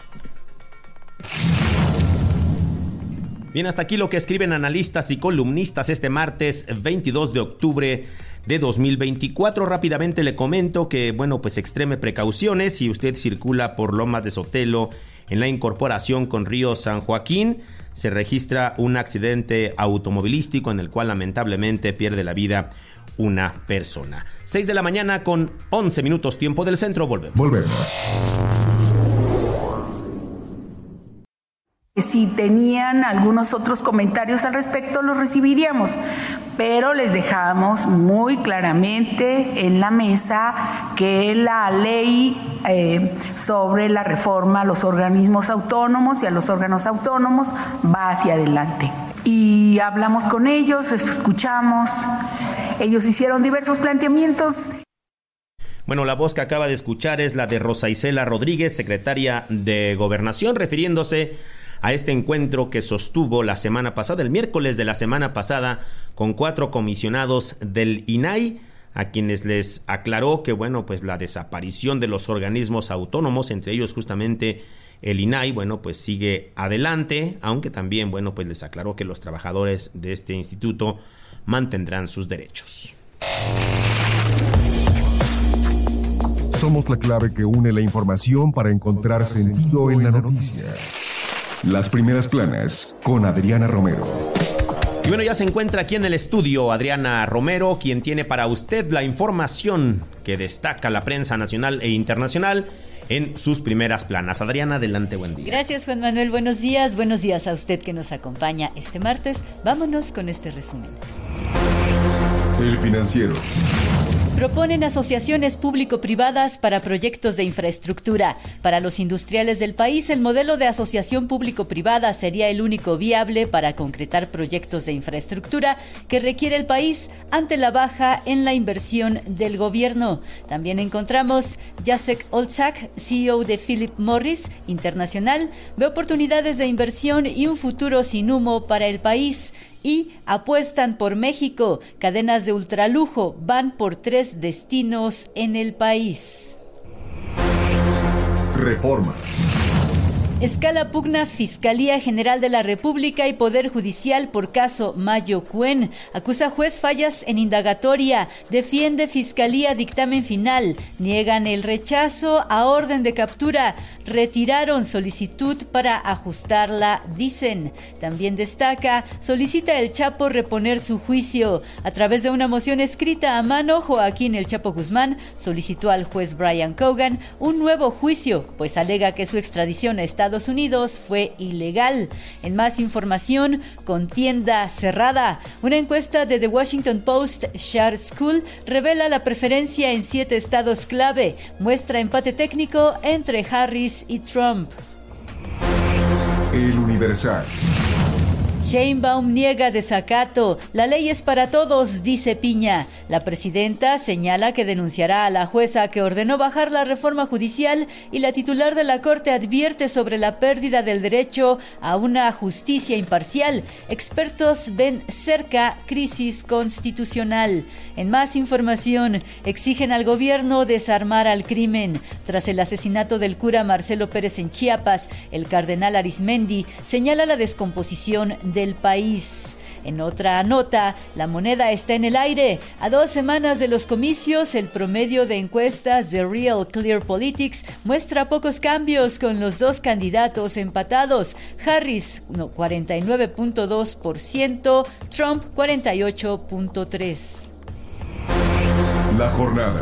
S4: Bien, hasta aquí lo que escriben analistas y columnistas este martes veintidós de octubre de dos mil veinticuatro. Rápidamente le comento que, bueno, pues extreme precauciones si usted circula por Lomas de Sotelo en la incorporación con Río San Joaquín. Se registra un accidente automovilístico en el cual lamentablemente pierde la vida una persona. seis de la mañana con once minutos tiempo del centro. Volvemos.
S2: Volvemos.
S1: Si tenían algunos otros comentarios al respecto, los recibiríamos, pero les dejamos muy claramente en la mesa que la ley eh, sobre la reforma a los organismos autónomos y a los órganos autónomos va hacia adelante. Y hablamos con ellos, les escuchamos, ellos hicieron diversos planteamientos.
S4: Bueno, la voz que acaba de escuchar es la de Rosa Isela Rodríguez, secretaria de Gobernación, refiriéndose a este encuentro que sostuvo la semana pasada, el miércoles de la semana pasada, con cuatro comisionados del I N A I, a quienes les aclaró que, bueno, pues la desaparición de los organismos autónomos, entre ellos justamente el I N A I, bueno, pues sigue adelante, aunque también, bueno, pues les aclaró que los trabajadores de este instituto mantendrán sus derechos.
S2: Somos la clave que une la información para encontrar sentido en la noticia. Las primeras planas con Adriana Romero.
S4: Y bueno, ya se encuentra aquí en el estudio Adriana Romero, quien tiene para usted la información que destaca la prensa nacional e internacional en sus primeras planas. Adriana, adelante, buen día.
S5: Gracias, Juan Manuel, buenos días. Buenos días a usted que nos acompaña este martes. Vámonos con este resumen.
S2: El Financiero.
S5: Proponen asociaciones público-privadas para proyectos de infraestructura. Para los industriales del país, el modelo de asociación público-privada sería el único viable para concretar proyectos de infraestructura que requiere el país ante la baja en la inversión del gobierno. También encontramos Jacek Olczak, C E O de Philip Morris Internacional, ve oportunidades de inversión y un futuro sin humo para el país. Y apuestan por México. Cadenas de ultralujo van por tres destinos en el país.
S2: Reforma.
S5: Escala pugna Fiscalía General de la República y Poder Judicial por caso Mayo Cuen. Acusa juez fallas en indagatoria. Defiende Fiscalía dictamen final. Niegan el rechazo a orden de captura. Retiraron solicitud para ajustarla, dicen. También destaca, solicita el Chapo reponer su juicio. A través de una moción escrita a mano, Joaquín El Chapo Guzmán solicitó al juez Brian Cogan un nuevo juicio, pues alega que su extradición a Estados Unidos fue ilegal. En más información, contienda cerrada. Una encuesta de The Washington Post Share School revela la preferencia en siete estados clave. Muestra empate técnico entre Harris y Trump.
S2: El Universal.
S5: Sheinbaum niega desacato. La ley es para todos, dice Piña. La presidenta señala que denunciará a la jueza que ordenó bajar la reforma judicial y la titular de la Corte advierte sobre la pérdida del derecho a una justicia imparcial. Expertos ven cerca crisis constitucional. En más información, exigen al gobierno desarmar al crimen. Tras el asesinato del cura Marcelo Pérez en Chiapas, el cardenal Arismendi señala la descomposición del país. En otra nota, la moneda está en el aire. A dos semanas de los comicios, el promedio de encuestas de Real Clear Politics muestra pocos cambios con los dos candidatos empatados. Harris, no, cuarenta y nueve punto dos por ciento, Trump, cuarenta y ocho punto tres por ciento.
S2: La jornada.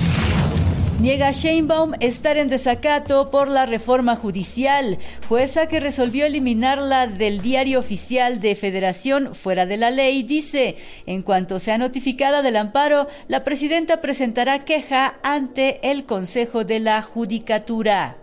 S5: Niega Sheinbaum estar en desacato por la reforma judicial. Jueza que resolvió eliminarla del diario oficial de Federación fuera de la ley, dice, en cuanto sea notificada del amparo, la presidenta presentará queja ante el Consejo de la Judicatura.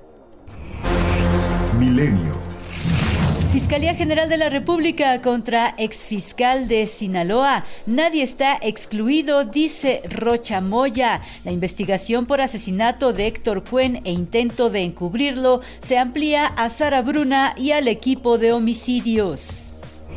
S2: Milenio.
S5: Fiscalía General de la República contra exfiscal de Sinaloa. Nadie está excluido, dice Rocha Moya. La investigación por asesinato de Héctor Cuen e intento de encubrirlo se amplía a Sara Bruna y al equipo de homicidios.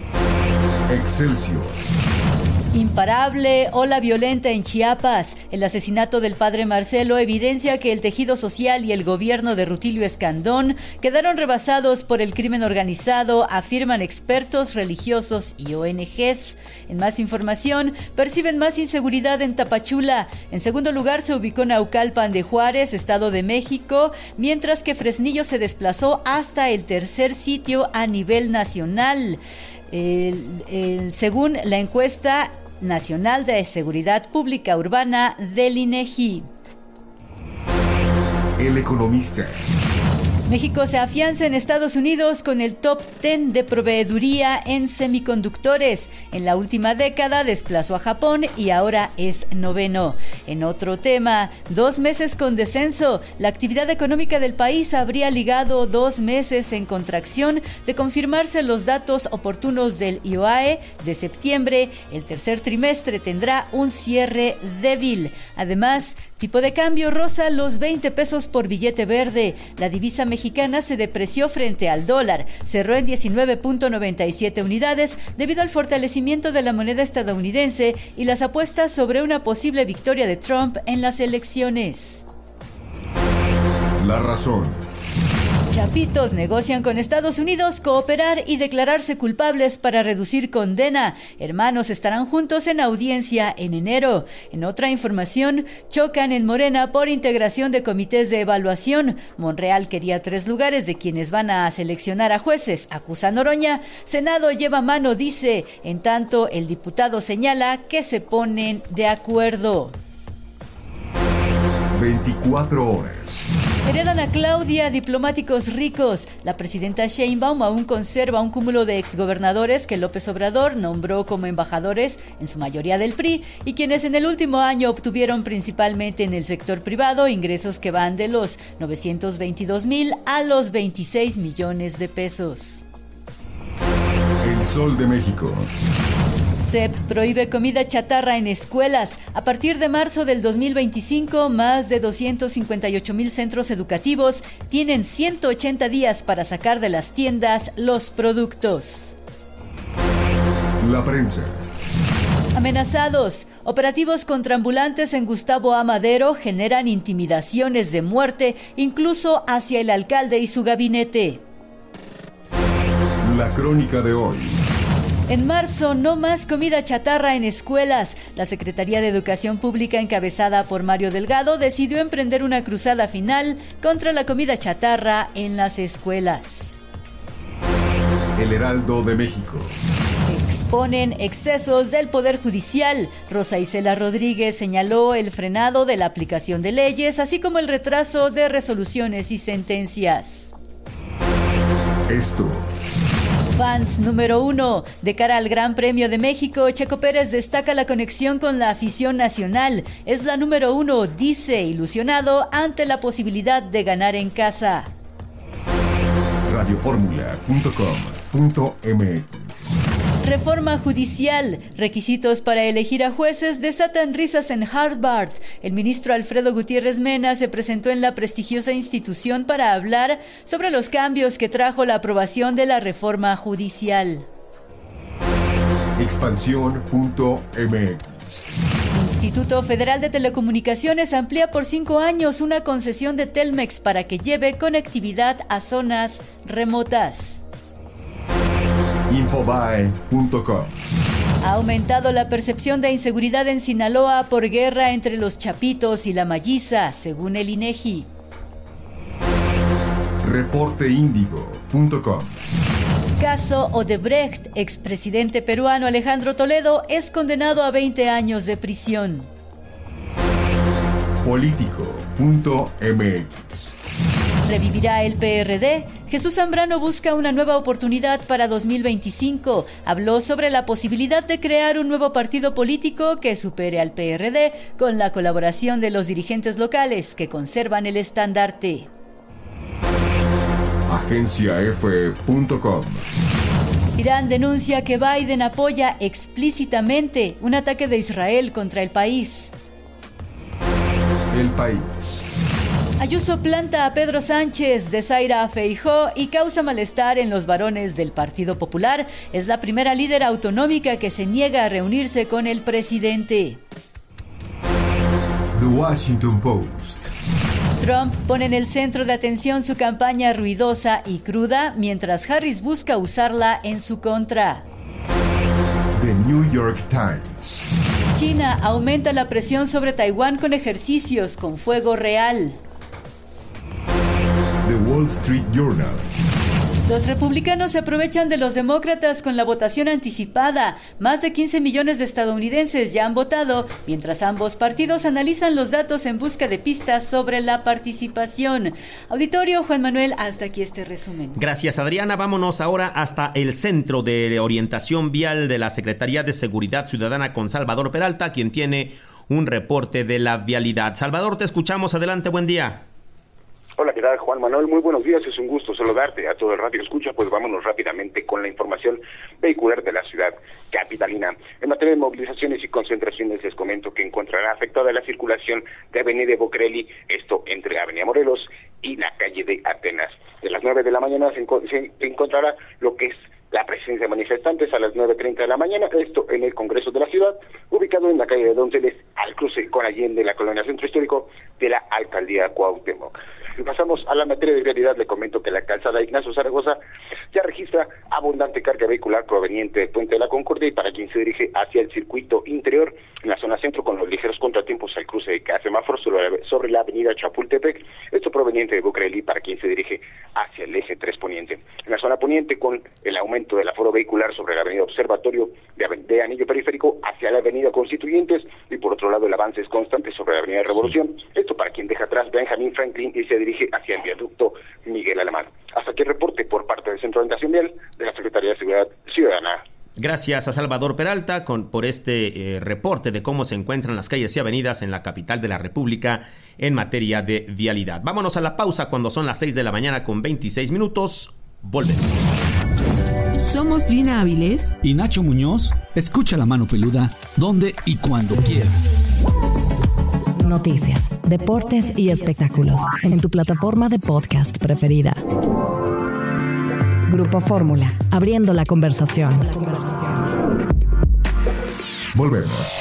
S2: Excelsior.
S5: Imparable, ola violenta en Chiapas. El asesinato del padre Marcelo evidencia que el tejido social y el gobierno de Rutilio Escandón quedaron rebasados por el crimen organizado, afirman expertos religiosos y O N Ges. En más información, perciben más inseguridad en Tapachula. En segundo lugar se ubicó Naucalpan de Juárez, Estado de México, mientras que Fresnillo se desplazó hasta el tercer sitio a nivel nacional. El, el, según la encuesta nacional de seguridad pública urbana del INEGI.
S2: El Economista.
S5: México se afianza en Estados Unidos con el top diez de proveeduría en semiconductores. En la última década desplazó a Japón y ahora es noveno. En otro tema, dos meses con descenso. La actividad económica del país habría ligado dos meses en contracción. De confirmarse los datos oportunos del I O A E de septiembre, el tercer trimestre tendrá un cierre débil. Además, tipo de cambio roza los veinte pesos por billete verde. La divisa mexicana mexicana se depreció frente al dólar, cerró en diecinueve punto noventa y siete unidades debido al fortalecimiento de la moneda estadounidense y las apuestas sobre una posible victoria de Trump en las elecciones.
S2: La razón.
S5: Chapitos negocian con Estados Unidos cooperar y declararse culpables para reducir condena. Hermanos estarán juntos en audiencia en enero. En otra información, chocan en Morena por integración de comités de evaluación. Monreal quería tres lugares de quienes van a seleccionar a jueces, acusa Noroña. Senado lleva mano, dice. En tanto, el diputado señala que se ponen de acuerdo.
S2: veinticuatro horas.
S5: Heredan a Claudia diplomáticos ricos. La presidenta Sheinbaum aún conserva un cúmulo de exgobernadores que López Obrador nombró como embajadores, en su mayoría del P R I, y quienes en el último año obtuvieron principalmente en el sector privado ingresos que van de los novecientos veintidós mil a los veintiséis millones de pesos.
S2: El Sol de México.
S5: C E P prohíbe comida chatarra en escuelas. A partir de marzo del dos mil veinticinco, más de doscientos cincuenta y ocho mil centros educativos tienen ciento ochenta días para sacar de las tiendas los productos.
S2: La prensa.
S5: Amenazados. Operativos contra ambulantes en Gustavo A. Madero generan intimidaciones de muerte, incluso hacia el alcalde y su gabinete.
S2: La crónica de hoy.
S5: En marzo, no más comida chatarra en escuelas. La Secretaría de Educación Pública, encabezada por Mario Delgado, decidió emprender una cruzada final contra la comida chatarra en las escuelas.
S2: El Heraldo de México.
S5: Exponen excesos del Poder Judicial. Rosa Isela Rodríguez señaló el frenado de la aplicación de leyes, así como el retraso de resoluciones y sentencias.
S2: Esto.
S5: Fans número uno. De cara al Gran Premio de México, Checo Pérez destaca la conexión con la afición nacional. Es la número uno, dice, ilusionado ante la posibilidad de ganar en casa.
S2: radio fórmula punto com punto m x.
S5: Reforma judicial. Requisitos para elegir a jueces desatan risas en Harvard. El ministro Alfredo Gutiérrez Mena se presentó en la prestigiosa institución para hablar sobre los cambios que trajo la aprobación de la reforma judicial.
S2: expansión punto m x.
S5: Instituto Federal de Telecomunicaciones amplía por cinco años una concesión de Telmex para que lleve conectividad a zonas remotas.
S2: infobae punto com.
S5: Ha aumentado la percepción de inseguridad en Sinaloa por guerra entre los chapitos y la malliza, según el INEGI.
S2: reporte índigo punto com.
S5: Caso Odebrecht. Expresidente peruano Alejandro Toledo es condenado a veinte años de prisión.
S2: político punto m x.
S5: ¿Revivirá el P R D? Jesús Zambrano busca una nueva oportunidad para dos mil veinticinco. Habló sobre la posibilidad de crear un nuevo partido político que supere al P R D con la colaboración de los dirigentes locales que conservan el estandarte.
S2: agencia efe punto com.
S5: Irán denuncia que Biden apoya explícitamente un ataque de Israel contra el país.
S2: El País.
S5: Ayuso planta a Pedro Sánchez, desaira a Feijóo y causa malestar en los varones del Partido Popular. Es la primera líder autonómica que se niega a reunirse con el presidente.
S2: The Washington Post.
S5: Trump pone en el centro de atención su campaña ruidosa y cruda, mientras Harris busca usarla en su contra.
S2: The New York Times.
S5: China aumenta la presión sobre Taiwán con ejercicios con fuego real.
S2: The Wall Street Journal.
S5: Los republicanos se aprovechan de los demócratas con la votación anticipada. Más de quince millones de estadounidenses ya han votado, mientras ambos partidos analizan los datos en busca de pistas sobre la participación. Auditorio, Juan Manuel, hasta aquí este resumen.
S4: Gracias, Adriana. Vámonos ahora hasta el Centro de Orientación Vial de la Secretaría de Seguridad Ciudadana con Salvador Peralta, quien tiene un reporte de la vialidad. Salvador, te escuchamos. Adelante, buen día.
S3: Hola, ¿qué tal, Juan Manuel? Muy buenos días, es un gusto saludarte a todo el radio escucha. Pues vámonos rápidamente con la información vehicular de la ciudad capitalina. En materia de movilizaciones y concentraciones, les comento que encontrará afectada la circulación de Avenida Bocarelli, esto entre Avenida Morelos y la calle de Atenas. De las nueve de la mañana se, enco- se encontrará lo que es la presencia de manifestantes a las nueve treinta de la mañana, esto en el Congreso de la Ciudad, ubicado en la calle de Donceles, al cruce con Allende, la colonia Centro Histórico de la Alcaldía Cuauhtémoc. Si pasamos a la materia de vialidad, le comento que la calzada Ignacio Zaragoza ya registra abundante carga vehicular proveniente del Puente de la Concordia y para quien se dirige hacia el circuito interior en la zona centro con los ligeros contratiempos al cruce de cada semáforo sobre, sobre la avenida Chapultepec, esto proveniente de Bocarelli para quien se dirige hacia el eje tres poniente. En la zona poniente con el aumento del aforo vehicular sobre la avenida Observatorio de, de Anillo Periférico hacia la avenida Constituyentes y por otro lado el avance es constante sobre la avenida Revolución, sí. Esto para quien deja atrás Benjamín Franklin y se dirige hacia el viaducto Miguel Alemán. Hasta aquí el reporte por parte del Centro de Orientación Vial de la Secretaría de Seguridad Ciudadana.
S4: Gracias a Salvador Peralta con, por este eh, reporte de cómo se encuentran las calles y avenidas en la capital de la República en materia de vialidad. Vámonos a la pausa cuando son las seis de la mañana con veintiséis minutos. Volvemos.
S22: Somos Gina Áviles
S23: y Nacho Muñoz. Escucha La Mano Peluda donde y cuando quieras.
S22: Noticias, deportes y espectáculos en tu plataforma de podcast preferida. Grupo Fórmula, abriendo la conversación.
S2: Volvemos.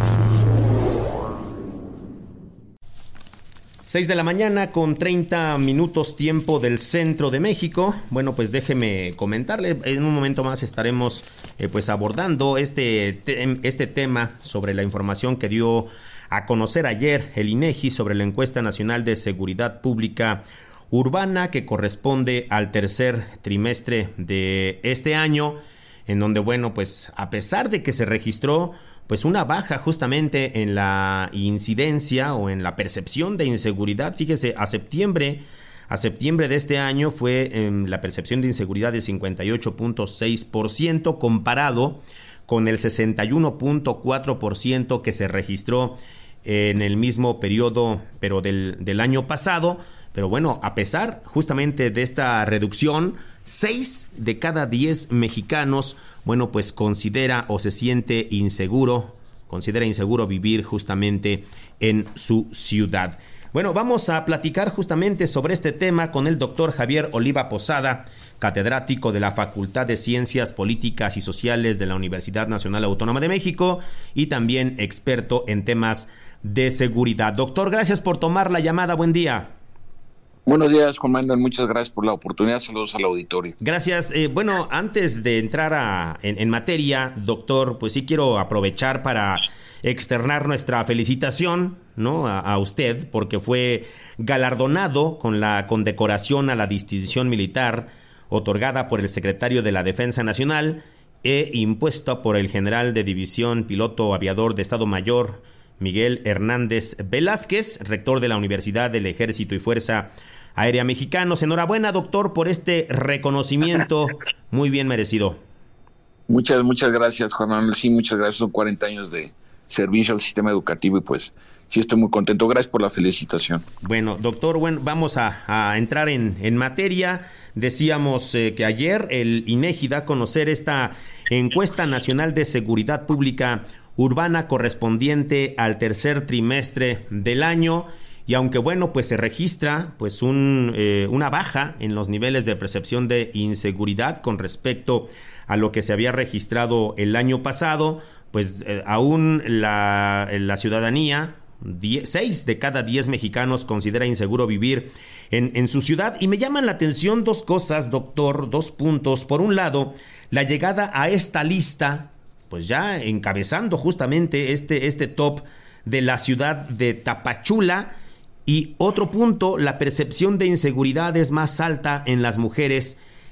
S4: seis de la mañana con treinta minutos tiempo del centro de México. Bueno, pues déjeme comentarle, en un momento más estaremos eh, pues abordando este, te- este tema sobre la información que dio a conocer ayer el INEGI sobre la encuesta nacional de seguridad pública urbana que corresponde al tercer trimestre de este año, en donde, bueno, pues a pesar de que se registró pues una baja justamente en la incidencia o en la percepción de inseguridad, fíjese, a septiembre, a septiembre de este año fue eh, la percepción de inseguridad de cincuenta y ocho punto seis por ciento comparado con el sesenta y uno punto cuatro por ciento que se registró en el mismo periodo, pero del, del año pasado. Pero bueno, a pesar justamente de esta reducción, seis de cada diez mexicanos, bueno, pues considera o se siente inseguro, considera inseguro vivir justamente en su ciudad. Bueno, vamos a platicar justamente sobre este tema con el doctor Javier Oliva Posada, catedrático de la Facultad de Ciencias Políticas y Sociales de la Universidad Nacional Autónoma de México y también experto en temas de seguridad. Doctor, gracias por tomar la llamada. Buen día.
S24: Buenos días, Juan Manuel. Muchas gracias por la oportunidad. Saludos al auditorio.
S4: Gracias. Eh, bueno, antes de entrar a, en, en materia, doctor, pues sí quiero aprovechar para externar nuestra felicitación, ¿no?, a, a usted, porque fue galardonado con la condecoración a la distinción militar otorgada por el secretario de la Defensa Nacional e impuesta por el general de división piloto aviador de Estado Mayor Miguel Hernández Velázquez, rector de la Universidad del Ejército y Fuerza Aérea Mexicanos. Enhorabuena, doctor, por este reconocimiento muy bien merecido.
S24: Muchas, muchas gracias, Juan Manuel. Sí, muchas gracias. Son cuarenta años de servicio al sistema educativo y pues sí estoy muy contento. Gracias por la felicitación.
S4: Bueno, doctor, bueno, vamos a, a entrar en, en materia. Decíamos eh, que ayer el INEGI da a conocer esta encuesta nacional de seguridad pública urbana correspondiente al tercer trimestre del año. Y aunque, bueno, pues se registra pues un, eh, una baja en los niveles de percepción de inseguridad con respecto a lo que se había registrado el año pasado, pues eh, aún la, la ciudadanía, seis de cada diez mexicanos considera inseguro vivir en, en su ciudad. Y me llaman la atención dos cosas, doctor, dos puntos. Por un lado, la llegada a esta lista, pues ya encabezando justamente este, este top de la ciudad de Tapachula. Y otro punto, la percepción de inseguridad es más alta en las mujeres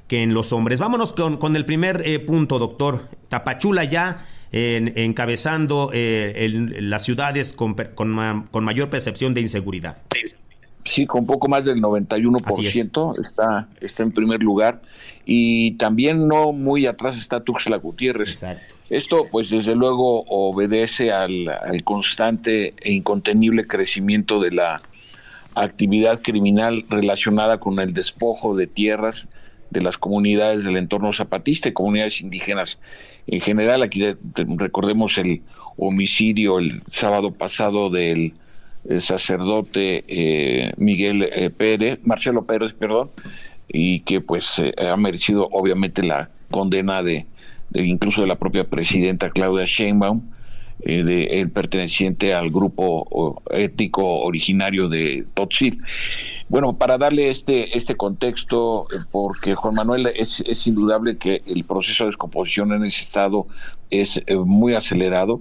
S4: que en los hombres. Vámonos con, con el primer eh, punto, doctor. Tapachula ya en, encabezando eh, el, las ciudades con, con, con mayor percepción de inseguridad.
S24: Sí, con poco más del noventa y uno por ciento está, está en primer lugar, y también no muy atrás está Tuxtla Gutiérrez.
S4: Exacto.
S24: Esto pues desde luego obedece al, al constante e incontenible crecimiento de la actividad criminal relacionada con el despojo de tierras de las comunidades del entorno zapatista y comunidades indígenas en general. Aquí recordemos el homicidio el sábado pasado del el sacerdote eh, Miguel eh, Pérez, Marcelo Pérez, perdón, y que pues eh, ha merecido obviamente la condena de, de incluso de la propia presidenta Claudia Sheinbaum, eh, de el perteneciente al grupo o, étnico originario de Tzotzil. Bueno, para darle este este contexto, eh, porque Juan Manuel, es, es indudable que el proceso de descomposición en ese estado es eh, muy acelerado,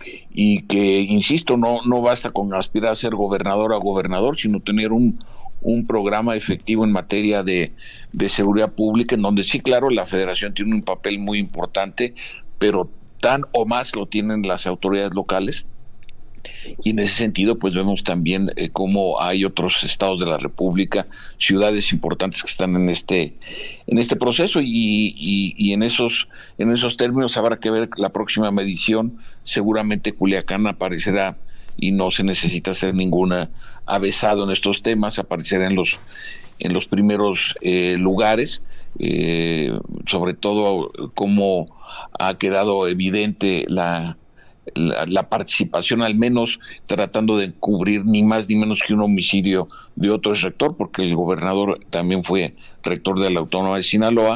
S24: y que, insisto, no no basta con aspirar a ser gobernador a gobernador, sino tener un, un programa efectivo en materia de, de seguridad pública, en donde sí, claro, la federación tiene un papel muy importante, pero tan o más lo tienen las autoridades locales. Y en ese sentido pues vemos también eh, cómo hay otros estados de la República, ciudades importantes que están en este en este proceso, y, y, y en esos en esos términos habrá que ver la próxima medición. Seguramente Culiacán aparecerá, y no se necesita hacer ninguna avesado en estos temas, aparecerá en los en los primeros eh, lugares, eh, sobre todo cómo ha quedado evidente la La, la participación, al menos tratando de cubrir ni más ni menos que un homicidio de otro rector, porque el gobernador también fue rector de la Autónoma de Sinaloa,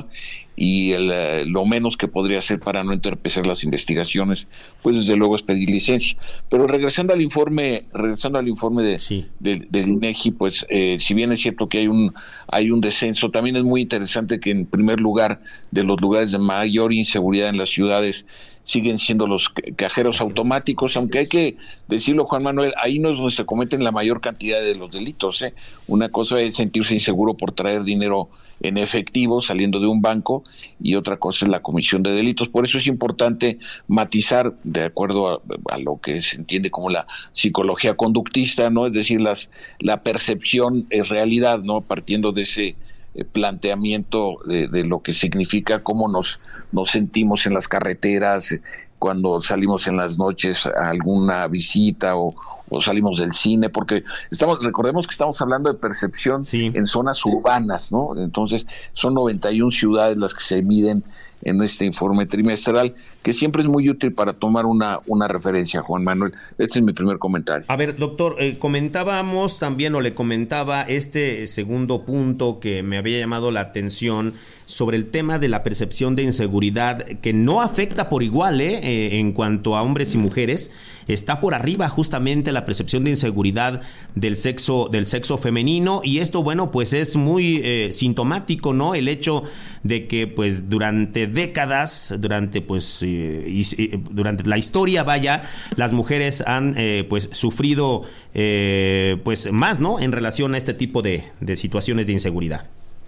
S24: y el, eh, lo menos que podría hacer para no entorpecer las investigaciones, pues desde luego es pedir licencia. Pero regresando al informe, regresando al informe de, sí. de, de INEGI, pues eh, si bien es cierto que hay un hay un descenso, también es muy interesante que en primer lugar de los lugares de mayor inseguridad en las ciudades siguen siendo los cajeros automáticos, aunque hay que decirlo, Juan Manuel, ahí no es donde se cometen la mayor cantidad de los delitos, ¿eh? Una cosa es sentirse inseguro por traer dinero en efectivo saliendo de un banco, y otra cosa es la comisión de delitos. Por eso es importante matizar, de acuerdo a, a lo que se entiende como la psicología conductista, ¿no? Es decir, las la percepción es realidad, ¿no? Partiendo de ese planteamiento de, de lo que significa cómo nos nos sentimos en las carreteras, eh, cuando salimos en las noches a alguna visita o, o salimos del cine, porque estamos recordemos que estamos hablando de percepción sí. en zonas urbanas, ¿no? Entonces son noventa y una ciudades las que se miden en este informe trimestral, que siempre es muy útil para tomar una, una referencia, Juan Manuel. Este es mi primer comentario.
S4: A ver, doctor, eh, comentábamos también, o le comentaba este segundo punto que me había llamado la atención, sobre el tema de la percepción de inseguridad, que no afecta por igual, ¿eh? Eh, en cuanto a hombres y mujeres, está por arriba justamente la percepción de inseguridad del sexo del sexo femenino, y esto, bueno, pues es muy eh, sintomático, ¿no? El hecho de que, pues, durante décadas, durante, pues, eh, y, y, durante la historia, vaya, las mujeres han, eh, pues, sufrido, eh, pues, más, ¿no? En relación a este tipo de, de situaciones de inseguridad.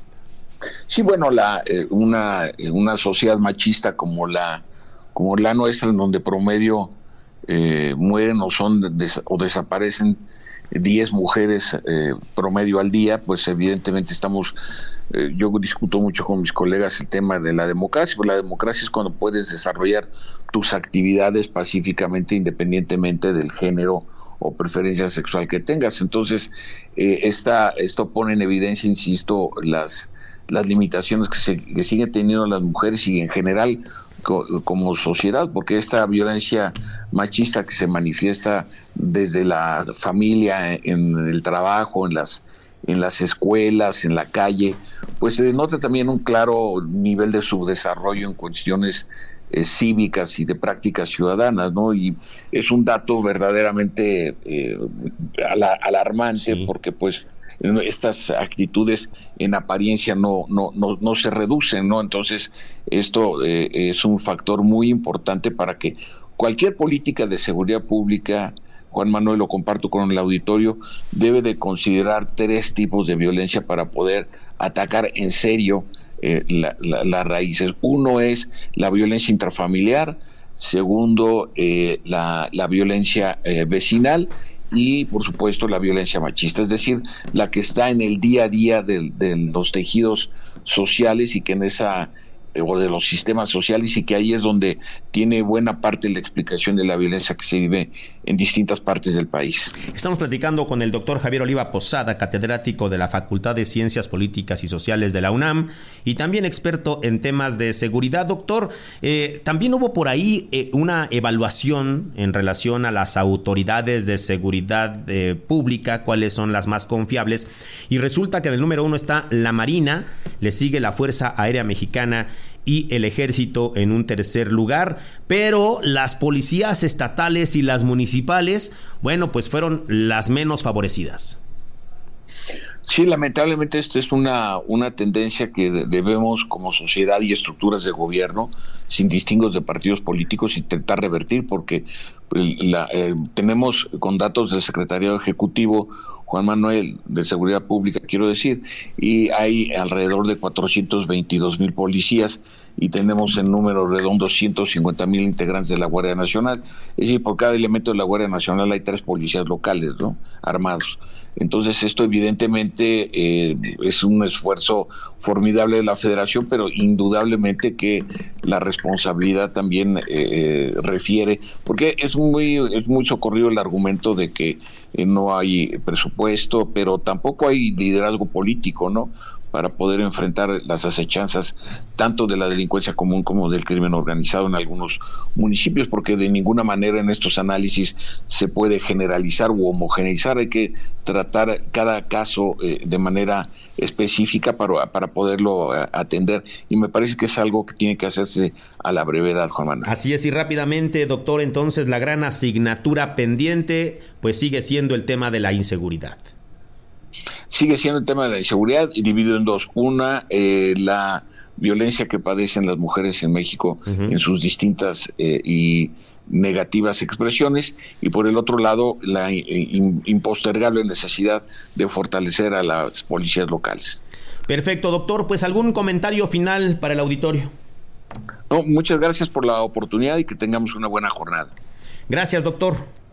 S24: Sí, bueno, la eh, una una sociedad machista como la como la nuestra, en donde promedio eh, mueren o son des, o desaparecen diez mujeres eh, promedio al día, pues evidentemente estamos eh, yo discuto mucho con mis colegas el tema de la democracia, porque la democracia es cuando puedes desarrollar tus actividades pacíficamente, independientemente del género o preferencia sexual que tengas. Entonces, eh, esta esto pone en evidencia, insisto, las las limitaciones que, se, que siguen teniendo las mujeres y en general co, como sociedad, porque esta violencia machista que se manifiesta desde la familia, en el trabajo, en las en las escuelas, en la calle, pues se denota también un claro nivel de subdesarrollo en cuestiones eh, cívicas y de prácticas ciudadanas, ¿no? Y es un dato verdaderamente eh, alarmante, sí. porque pues estas actitudes en apariencia no no no no se reducen, ¿no? Entonces esto eh, es un factor muy importante para que cualquier política de seguridad pública, Juan Manuel, lo comparto con el auditorio, debe de considerar tres tipos de violencia para poder atacar en serio eh, la, la, las raíces. Uno es la violencia intrafamiliar, segundo eh, la, la violencia eh, vecinal y por supuesto la violencia machista, es decir, la que está en el día a día de, de los tejidos sociales y que en esa o de los sistemas sociales y que ahí es donde tiene buena parte de la explicación de la violencia que se vive en distintas partes del país.
S4: Estamos platicando con el doctor Javier Oliva Posada, catedrático de la Facultad de Ciencias Políticas y Sociales de la UNAM y también experto en temas de seguridad. Doctor, eh, también hubo por ahí eh, una evaluación en relación a las autoridades de seguridad eh, pública, cuáles son las más confiables, y resulta que en el número uno está la Marina, le sigue la Fuerza Aérea Mexicana y el Ejército en un tercer lugar, pero las policías estatales y las municipales, bueno, pues fueron las menos favorecidas.
S24: Sí, lamentablemente esta es una, una tendencia que debemos como sociedad y estructuras de gobierno, sin distingos de partidos políticos, intentar revertir, porque la, eh, tenemos con datos del Secretariado Ejecutivo Juan Manuel de Seguridad Pública, quiero decir, y hay alrededor de cuatrocientos veintidós mil policías y tenemos en número redondo ciento cincuenta mil integrantes de la Guardia Nacional. Es decir, por cada elemento de la Guardia Nacional hay tres policías locales, ¿no?, armados. Entonces esto evidentemente eh, es un esfuerzo formidable de la Federación, pero indudablemente que la responsabilidad también eh, refiere, porque es muy, es muy socorrido el argumento de que eh, no hay presupuesto, pero tampoco hay liderazgo político, ¿no?, para poder enfrentar las acechanzas tanto de la delincuencia común como del crimen organizado en algunos municipios, porque de ninguna manera en estos análisis se puede generalizar u homogeneizar, hay que tratar cada caso eh, de manera específica para, para poderlo eh, atender, y me parece que es algo que tiene que hacerse a la brevedad, Juan Manuel.
S4: Así es, y rápidamente, doctor, entonces la gran asignatura pendiente pues sigue siendo el tema de la inseguridad.
S24: Sigue siendo el tema de la inseguridad y dividido en dos. Una, eh, la violencia que padecen las mujeres en México uh-huh. en sus distintas eh, y negativas expresiones, y por el otro lado, la in, impostergable necesidad de fortalecer a las policías locales.
S4: Perfecto, doctor. Pues algún comentario final para el auditorio.
S24: No, muchas gracias por la oportunidad y que tengamos una buena jornada.
S4: Gracias, doctor.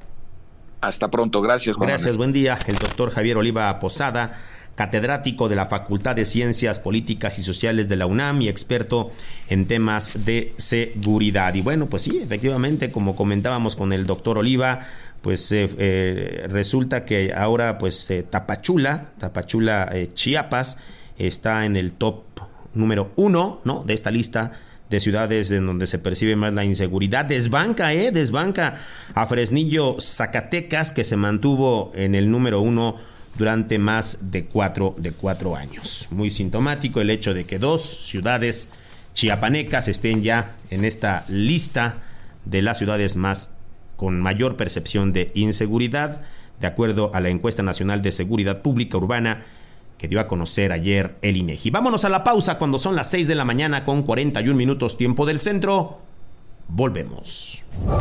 S24: Hasta pronto, gracias, Juan
S4: Gracias,
S24: Manuel.
S4: Buen día. El doctor Javier Oliva Posada, catedrático de la Facultad de Ciencias Políticas y Sociales de la UNAM y experto en temas de seguridad. Y bueno, pues sí, efectivamente, como comentábamos con el doctor Oliva, pues eh, eh, resulta que ahora pues eh, Tapachula, Tapachula, eh, Chiapas, está en el top número uno, ¿no?, de esta lista de ciudades en donde se percibe más la inseguridad. Desbanca, ¿eh? Desbanca a Fresnillo, Zacatecas, que se mantuvo en el número uno durante más de cuatro, de cuatro años. Muy sintomático el hecho de que dos ciudades chiapanecas estén ya en esta lista de las ciudades más con mayor percepción de inseguridad, de acuerdo a la encuesta nacional de seguridad pública urbana que dio a conocer ayer el INEGI. Vámonos a la pausa cuando son las seis de la mañana con cuarenta y un minutos tiempo del centro. Volvemos.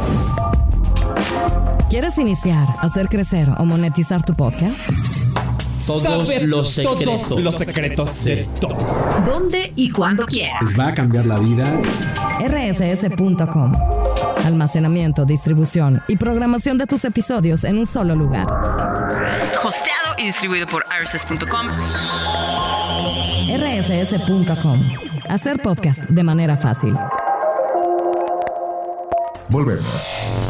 S22: ¿Quieres iniciar, hacer crecer o monetizar tu podcast?
S6: Todos Saber los secretos, todos los secretos de todos.
S22: ¿Dónde y cuándo quieras?
S6: ¿Les va a cambiar la vida?
S22: R S S punto com. Almacenamiento, distribución y programación de tus episodios en un solo lugar.
S7: Hosteado y distribuido por R S S punto com.
S22: R S S punto com. Hacer podcast de manera fácil.
S2: Volvemos.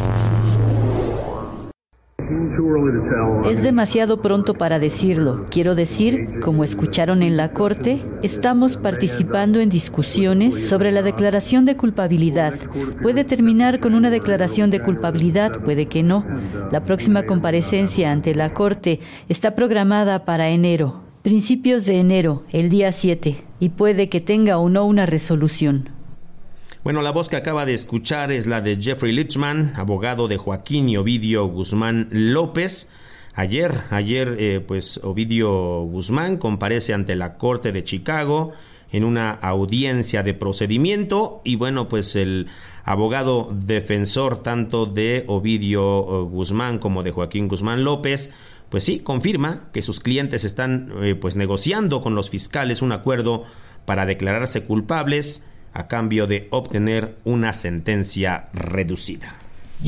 S5: Es demasiado pronto para decirlo. Quiero decir, como escucharon en la Corte, estamos participando en discusiones sobre la declaración de culpabilidad. Puede terminar con una declaración de culpabilidad, puede que no. La próxima comparecencia ante la Corte está programada para enero, principios de enero, el día siete, y puede que tenga o no una resolución.
S4: Bueno, la voz que acaba de escuchar es la de Jeffrey Lichman, abogado de Joaquín y Ovidio Guzmán López. Ayer, ayer, eh, pues Ovidio Guzmán comparece ante la Corte de Chicago en una audiencia de procedimiento y bueno, pues el abogado defensor tanto de Ovidio Guzmán como de Joaquín Guzmán López, pues sí, confirma que sus clientes están eh, pues negociando con los fiscales un acuerdo para declararse culpables a cambio de obtener una sentencia reducida.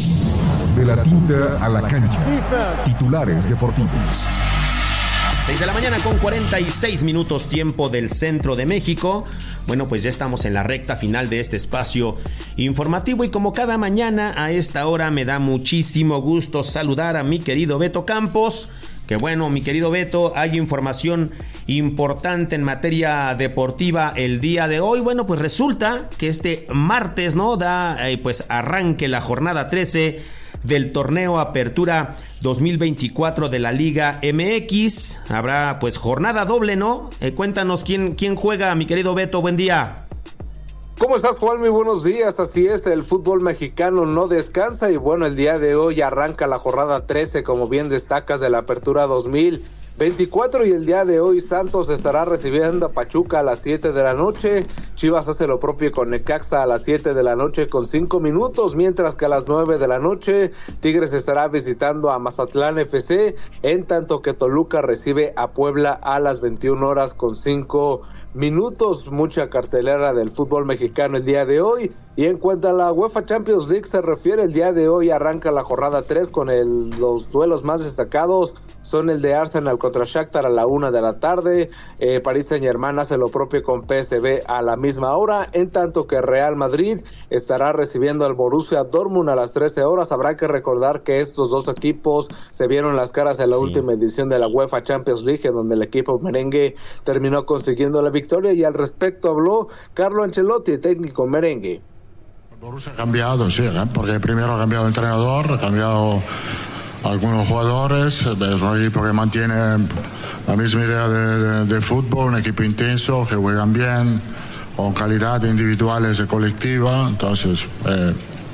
S2: De la tinta a la cancha. Titulares deportivos.
S4: seis de la mañana con cuarenta y seis minutos, tiempo del centro de México. Bueno, pues ya estamos en la recta final de este espacio informativo y como cada mañana a esta hora me da muchísimo gusto saludar a mi querido Beto Campos. Que bueno, mi querido Beto, hay información importante en materia deportiva el día de hoy. Bueno, pues resulta que este martes, ¿no? Da eh, pues arranque la jornada trece del torneo Apertura dos mil veinticuatro de la Liga M X. Habrá pues jornada doble, ¿no? Eh, cuéntanos quién, quién juega, mi querido Beto, buen día.
S17: ¿Cómo estás, Juan? Muy buenos días. Así es, el fútbol mexicano no descansa y bueno, el día de hoy arranca la jornada trece, como bien destacas, de la Apertura dos mil veinticuatro y el día de hoy Santos estará recibiendo a Pachuca a las siete de la noche, Chivas hace lo propio con Necaxa a las siete de la noche con cinco minutos, mientras que a las nueve de la noche Tigres estará visitando a Mazatlán F C, en tanto que Toluca recibe a Puebla a las veintiuna horas con cinco minutos. Mucha cartelera del fútbol mexicano el día de hoy. Y en cuanto a la UEFA Champions League se refiere, el día de hoy arranca la jornada tres con el, los duelos más destacados. Son el de Arsenal contra Shakhtar a la una de la tarde. Eh, Paris Saint-Germain hace lo propio con P S V a la misma hora, en tanto que Real Madrid estará recibiendo al Borussia Dortmund a las trece horas. Habrá que recordar que estos dos equipos se vieron las caras en la sí. última edición de la UEFA Champions League, en donde el equipo merengue terminó consiguiendo la victoria, y al respecto habló Carlo Ancelotti, técnico merengue.
S8: El Borussia ha cambiado, sí, ¿eh? Porque primero ha cambiado el entrenador, ha cambiado algunos jugadores, es un equipo que mantiene la misma idea de, de, de fútbol, un equipo intenso, que juegan bien, con calidad individuales y colectiva, entonces eh,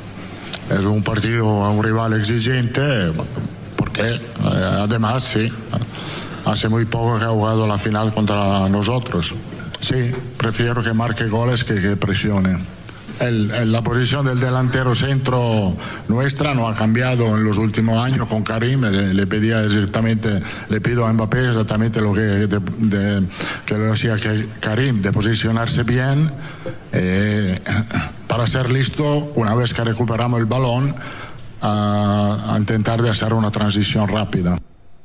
S8: es un partido a un rival exigente, porque eh, además sí, hace muy poco que ha jugado la final contra nosotros. Sí, prefiero que marque goles que que presione. El, el, la posición del delantero centro nuestra no ha cambiado en los últimos años con Karim. Le, le pedía exactamente, le pido a Mbappé exactamente lo que, de, de, que lo hacía que Karim, de posicionarse bien eh, para ser listo una vez que recuperamos el balón a, a intentar de hacer una transición rápida.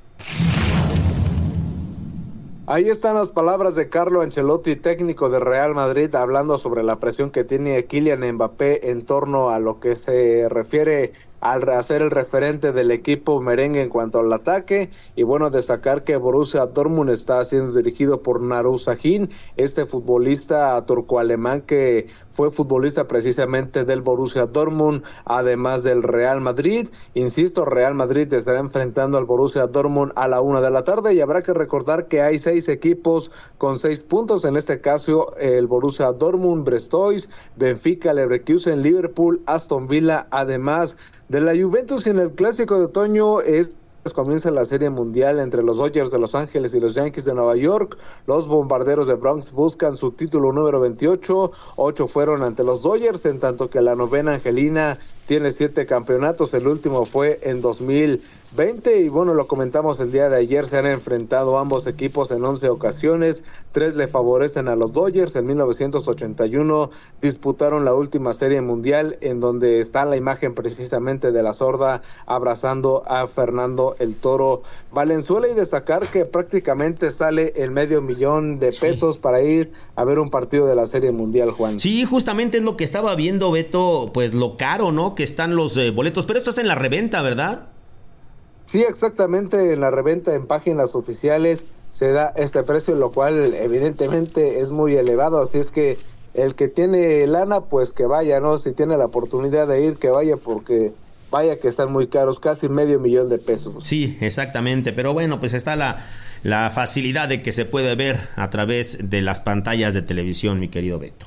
S17: Ahí están las palabras de Carlo Ancelotti, técnico de Real Madrid, hablando sobre la presión que tiene Kylian Mbappé en torno a lo que se refiere al hacer el referente del equipo merengue en cuanto al ataque. Y bueno, destacar que Borussia Dortmund está siendo dirigido por Naru Sahin, este futbolista turco-alemán que fue futbolista precisamente del Borussia Dortmund, además del Real Madrid. Insisto, Real Madrid estará enfrentando al Borussia Dortmund a la una de la tarde, y habrá que recordar que hay seis equipos con seis puntos, en este caso el Borussia Dortmund, Brestois, Benfica, Leverkusen, Liverpool, Aston Villa, además de la Juventus. Y en el clásico de otoño es comienza la serie mundial entre los Dodgers de Los Ángeles y los Yankees de Nueva York. Los bombarderos de Bronx buscan su título número veintiocho, ocho fueron ante los Dodgers, en tanto que la novena angelina tiene siete campeonatos, el último fue en dos mil veinte, y bueno, lo comentamos el día de ayer, se han enfrentado ambos equipos en once ocasiones, tres le favorecen a los Dodgers. En mil novecientos ochenta y uno disputaron la última serie mundial, en donde está la imagen precisamente de la sorda abrazando a Fernando el Toro Valenzuela, y destacar que prácticamente sale el medio millón de pesos sí. para ir a ver un partido de la serie mundial, Juan.
S4: Sí, justamente es lo que estaba viendo, Beto, pues lo caro, ¿no?, que están los eh, boletos, pero esto es en la reventa, ¿verdad?
S17: Sí, exactamente, en la reventa en páginas oficiales se da este precio, lo cual evidentemente es muy elevado, así es que el que tiene lana, pues que vaya, ¿no? Si tiene la oportunidad de ir, que vaya, porque vaya que están muy caros, casi medio millón de pesos.
S4: Sí, exactamente, pero bueno, pues está la, la facilidad de que se puede ver a través de las pantallas de televisión, mi querido Beto.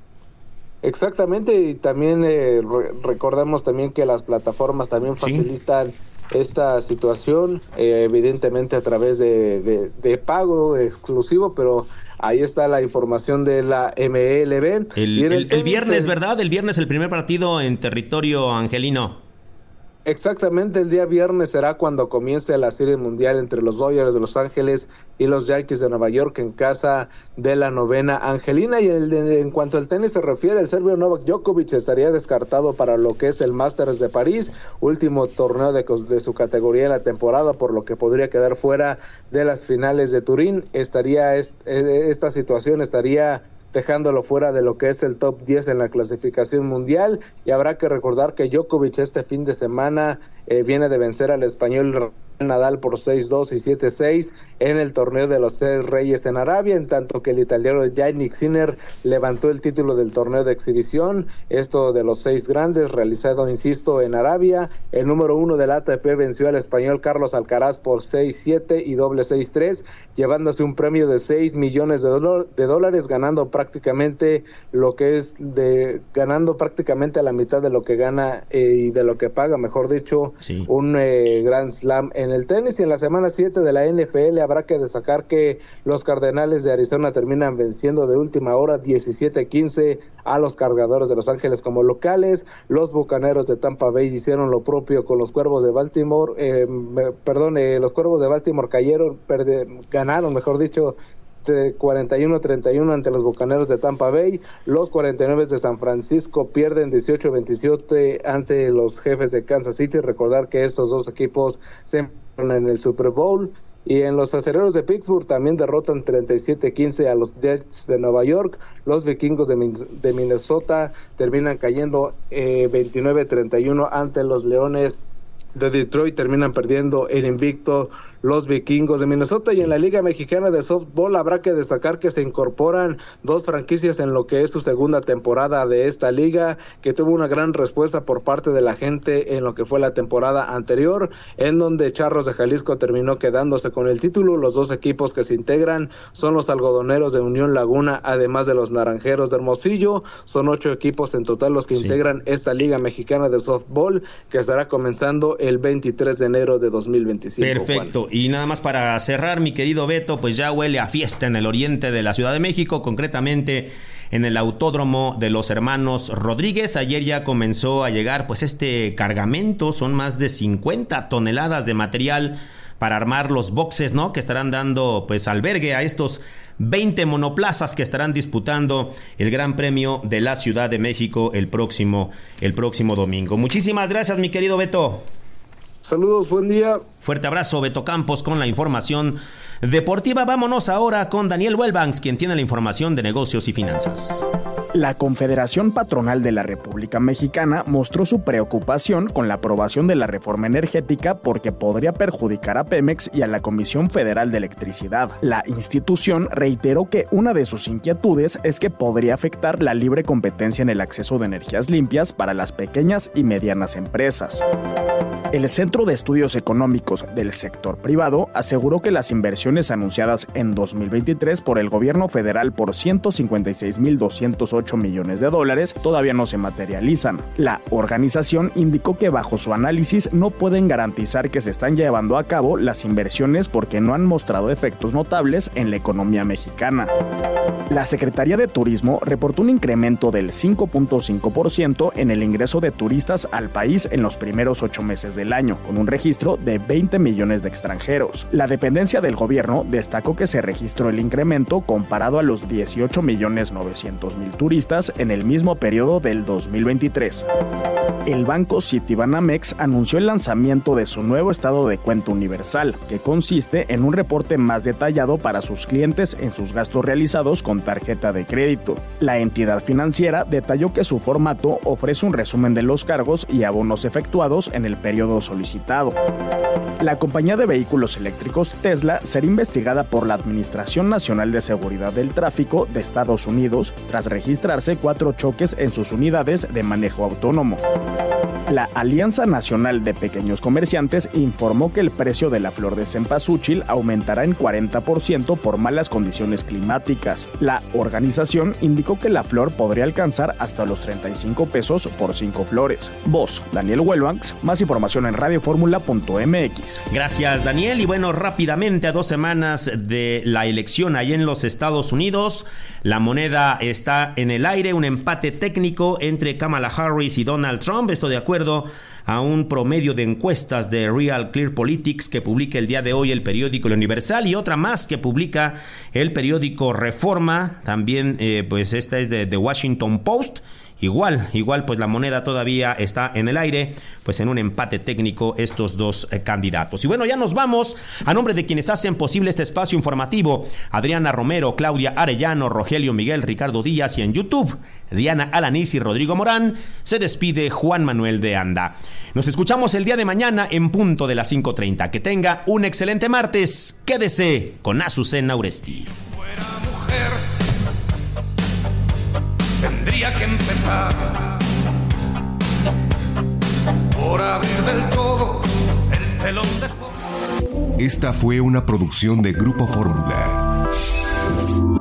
S17: Exactamente, y también eh, re- recordemos también que las plataformas también facilitan sí. esta situación, eh, evidentemente a través de, de, de pago exclusivo, pero ahí está la información de la M L B.
S4: El, el, el, el viernes, ¿verdad? El viernes el primer partido en territorio angelino.
S17: Exactamente, el día viernes será cuando comience la Serie Mundial entre los Dodgers de Los Ángeles y los Yankees de Nueva York en casa de la novena angelina. Y el de, en cuanto al tenis se refiere, el serbio Novak Djokovic estaría descartado para lo que es el Masters de París, último torneo de, de su categoría en la temporada, por lo que podría quedar fuera de las finales de Turín. Estaría est, esta situación estaría dejándolo fuera de lo que es el top diez en la clasificación mundial, y habrá que recordar que Djokovic este fin de semana eh, viene de vencer al español Nadal por seis dos y siete seis en el torneo de los Seis Reyes en Arabia, en tanto que el italiano Jannik Sinner levantó el título del torneo de exhibición, esto de los seis grandes, realizado, insisto, en Arabia. El número uno del A T P venció al español Carlos Alcaraz por seis siete y doble seis tres, llevándose un premio de seis millones de, do- de dólares, ganando prácticamente lo que es de, ganando prácticamente a la mitad de lo que gana eh, y de lo que paga, mejor dicho, sí. un eh, Grand Slam en el tenis. Y en la semana siete de la N F L habrá que destacar que los Cardenales de Arizona terminan venciendo de última hora diecisiete quince a los Cargadores de Los Ángeles como locales. Los Bucaneros de Tampa Bay hicieron lo propio con los Cuervos de Baltimore, eh, perdón, eh, los Cuervos de Baltimore cayeron, perde, ganaron, mejor dicho, de cuarenta y uno a treinta y uno ante los Bucaneros de Tampa Bay. Los cuarenta y nueve de San Francisco pierden dieciocho a veintisiete ante los Jefes de Kansas City. Recordar que estos dos equipos se enfrentaron en el Super Bowl. Y en los Acereros de Pittsburgh también derrotan treinta y siete quince a los Jets de Nueva York. Los Vikingos de, Min- de Minnesota terminan cayendo eh, veintinueve a treinta y uno ante los Leones de Detroit. Terminan perdiendo el invicto los Vikingos de Minnesota. Y en la Liga Mexicana de Softball habrá que destacar que se incorporan dos franquicias en lo que es su segunda temporada de esta liga, que tuvo una gran respuesta por parte de la gente en lo que fue la temporada anterior, en donde Charros de Jalisco terminó quedándose con el título. Los dos equipos que se integran son los Algodoneros de Unión Laguna, además de los Naranjeros de Hermosillo. Son ocho equipos en total los que sí. integran esta Liga Mexicana de Softball, que estará comenzando el veintitrés de enero de dos mil veinticinco.
S4: Perfecto. Juan. Y nada más para cerrar, mi querido Beto, pues ya huele a fiesta en el oriente de la Ciudad de México, concretamente en el Autódromo de los Hermanos Rodríguez. Ayer ya comenzó a llegar pues este cargamento, son más de cincuenta toneladas de material para armar los boxes, ¿no? Que estarán dando pues albergue a estos veinte monoplazas que estarán disputando el Gran Premio de la Ciudad de México el próximo, el próximo domingo. Muchísimas gracias, mi querido Beto.
S17: Saludos, buen día.
S4: Fuerte abrazo, Beto Campos, con la información deportiva. Vámonos ahora con Daniel Wellbanks, quien tiene la información de negocios y finanzas.
S9: La Confederación Patronal de la República Mexicana mostró su preocupación con la aprobación de la reforma energética porque podría perjudicar a Pemex y a la Comisión Federal de Electricidad. La institución reiteró que una de sus inquietudes es que podría afectar la libre competencia en el acceso de energías limpias para las pequeñas y medianas empresas. El Centro de Estudios Económicos del Sector Privado aseguró que las inversiones anunciadas en dos mil veintitrés por el gobierno federal por ciento cincuenta y seis mil doscientos ocho millones de dólares todavía no se materializan. La organización indicó que bajo su análisis no pueden garantizar que se están llevando a cabo las inversiones porque no han mostrado efectos notables en la economía mexicana. La Secretaría de Turismo reportó un incremento del cinco punto cinco por ciento en el ingreso de turistas al país en los primeros ocho meses del año, con un registro de veinte millones de extranjeros. La dependencia del gobierno destacó que se registró el incremento comparado a los dieciocho millones novecientos mil turistas en el mismo periodo del dos mil veintitrés. El banco Citibanamex anunció el lanzamiento de su nuevo estado de cuenta universal, que consiste en un reporte más detallado para sus clientes en sus gastos realizados con tarjeta de crédito. La entidad financiera detalló que su formato ofrece un resumen de los cargos y abonos efectuados en el periodo solicitado. La compañía de vehículos eléctricos Tesla será investigada por la Administración Nacional de Seguridad del Tráfico de Estados Unidos tras registrarse cuatro choques en sus unidades de manejo autónomo. La Alianza Nacional de Pequeños Comerciantes informó que el precio de la flor de cempasúchil aumentará en cuarenta por ciento por malas condiciones climáticas. La organización indicó que la flor podría alcanzar hasta los treinta y cinco pesos por cinco flores. Voz, Daniel Wellbanks. Más información en radioformula punto m x.
S4: Gracias, Daniel. Y bueno, rápidamente, a dos semanas de la elección ahí en los Estados Unidos, la moneda está en en el aire un empate técnico entre Kamala Harris y Donald Trump. Esto de acuerdo a un promedio de encuestas de Real Clear Politics que publica el día de hoy el periódico El Universal, y otra más que publica el periódico Reforma. También eh, pues esta es de The Washington Post. Igual, igual pues la moneda todavía está en el aire, pues en un empate técnico estos dos eh, candidatos. Y bueno, ya nos vamos. A nombre de quienes hacen posible este espacio informativo, Adriana Romero, Claudia Arellano, Rogelio Miguel, Ricardo Díaz, y en YouTube, Diana Alanís y Rodrigo Morán, se despide Juan Manuel de Anda. Nos escuchamos el día de mañana en punto de las cinco treinta. Que tenga un excelente martes. Quédese con Azucena Uresti.
S19: Tendría que empezar por abrir del todo el telón de...
S2: Esta fue una producción de Grupo Fórmula.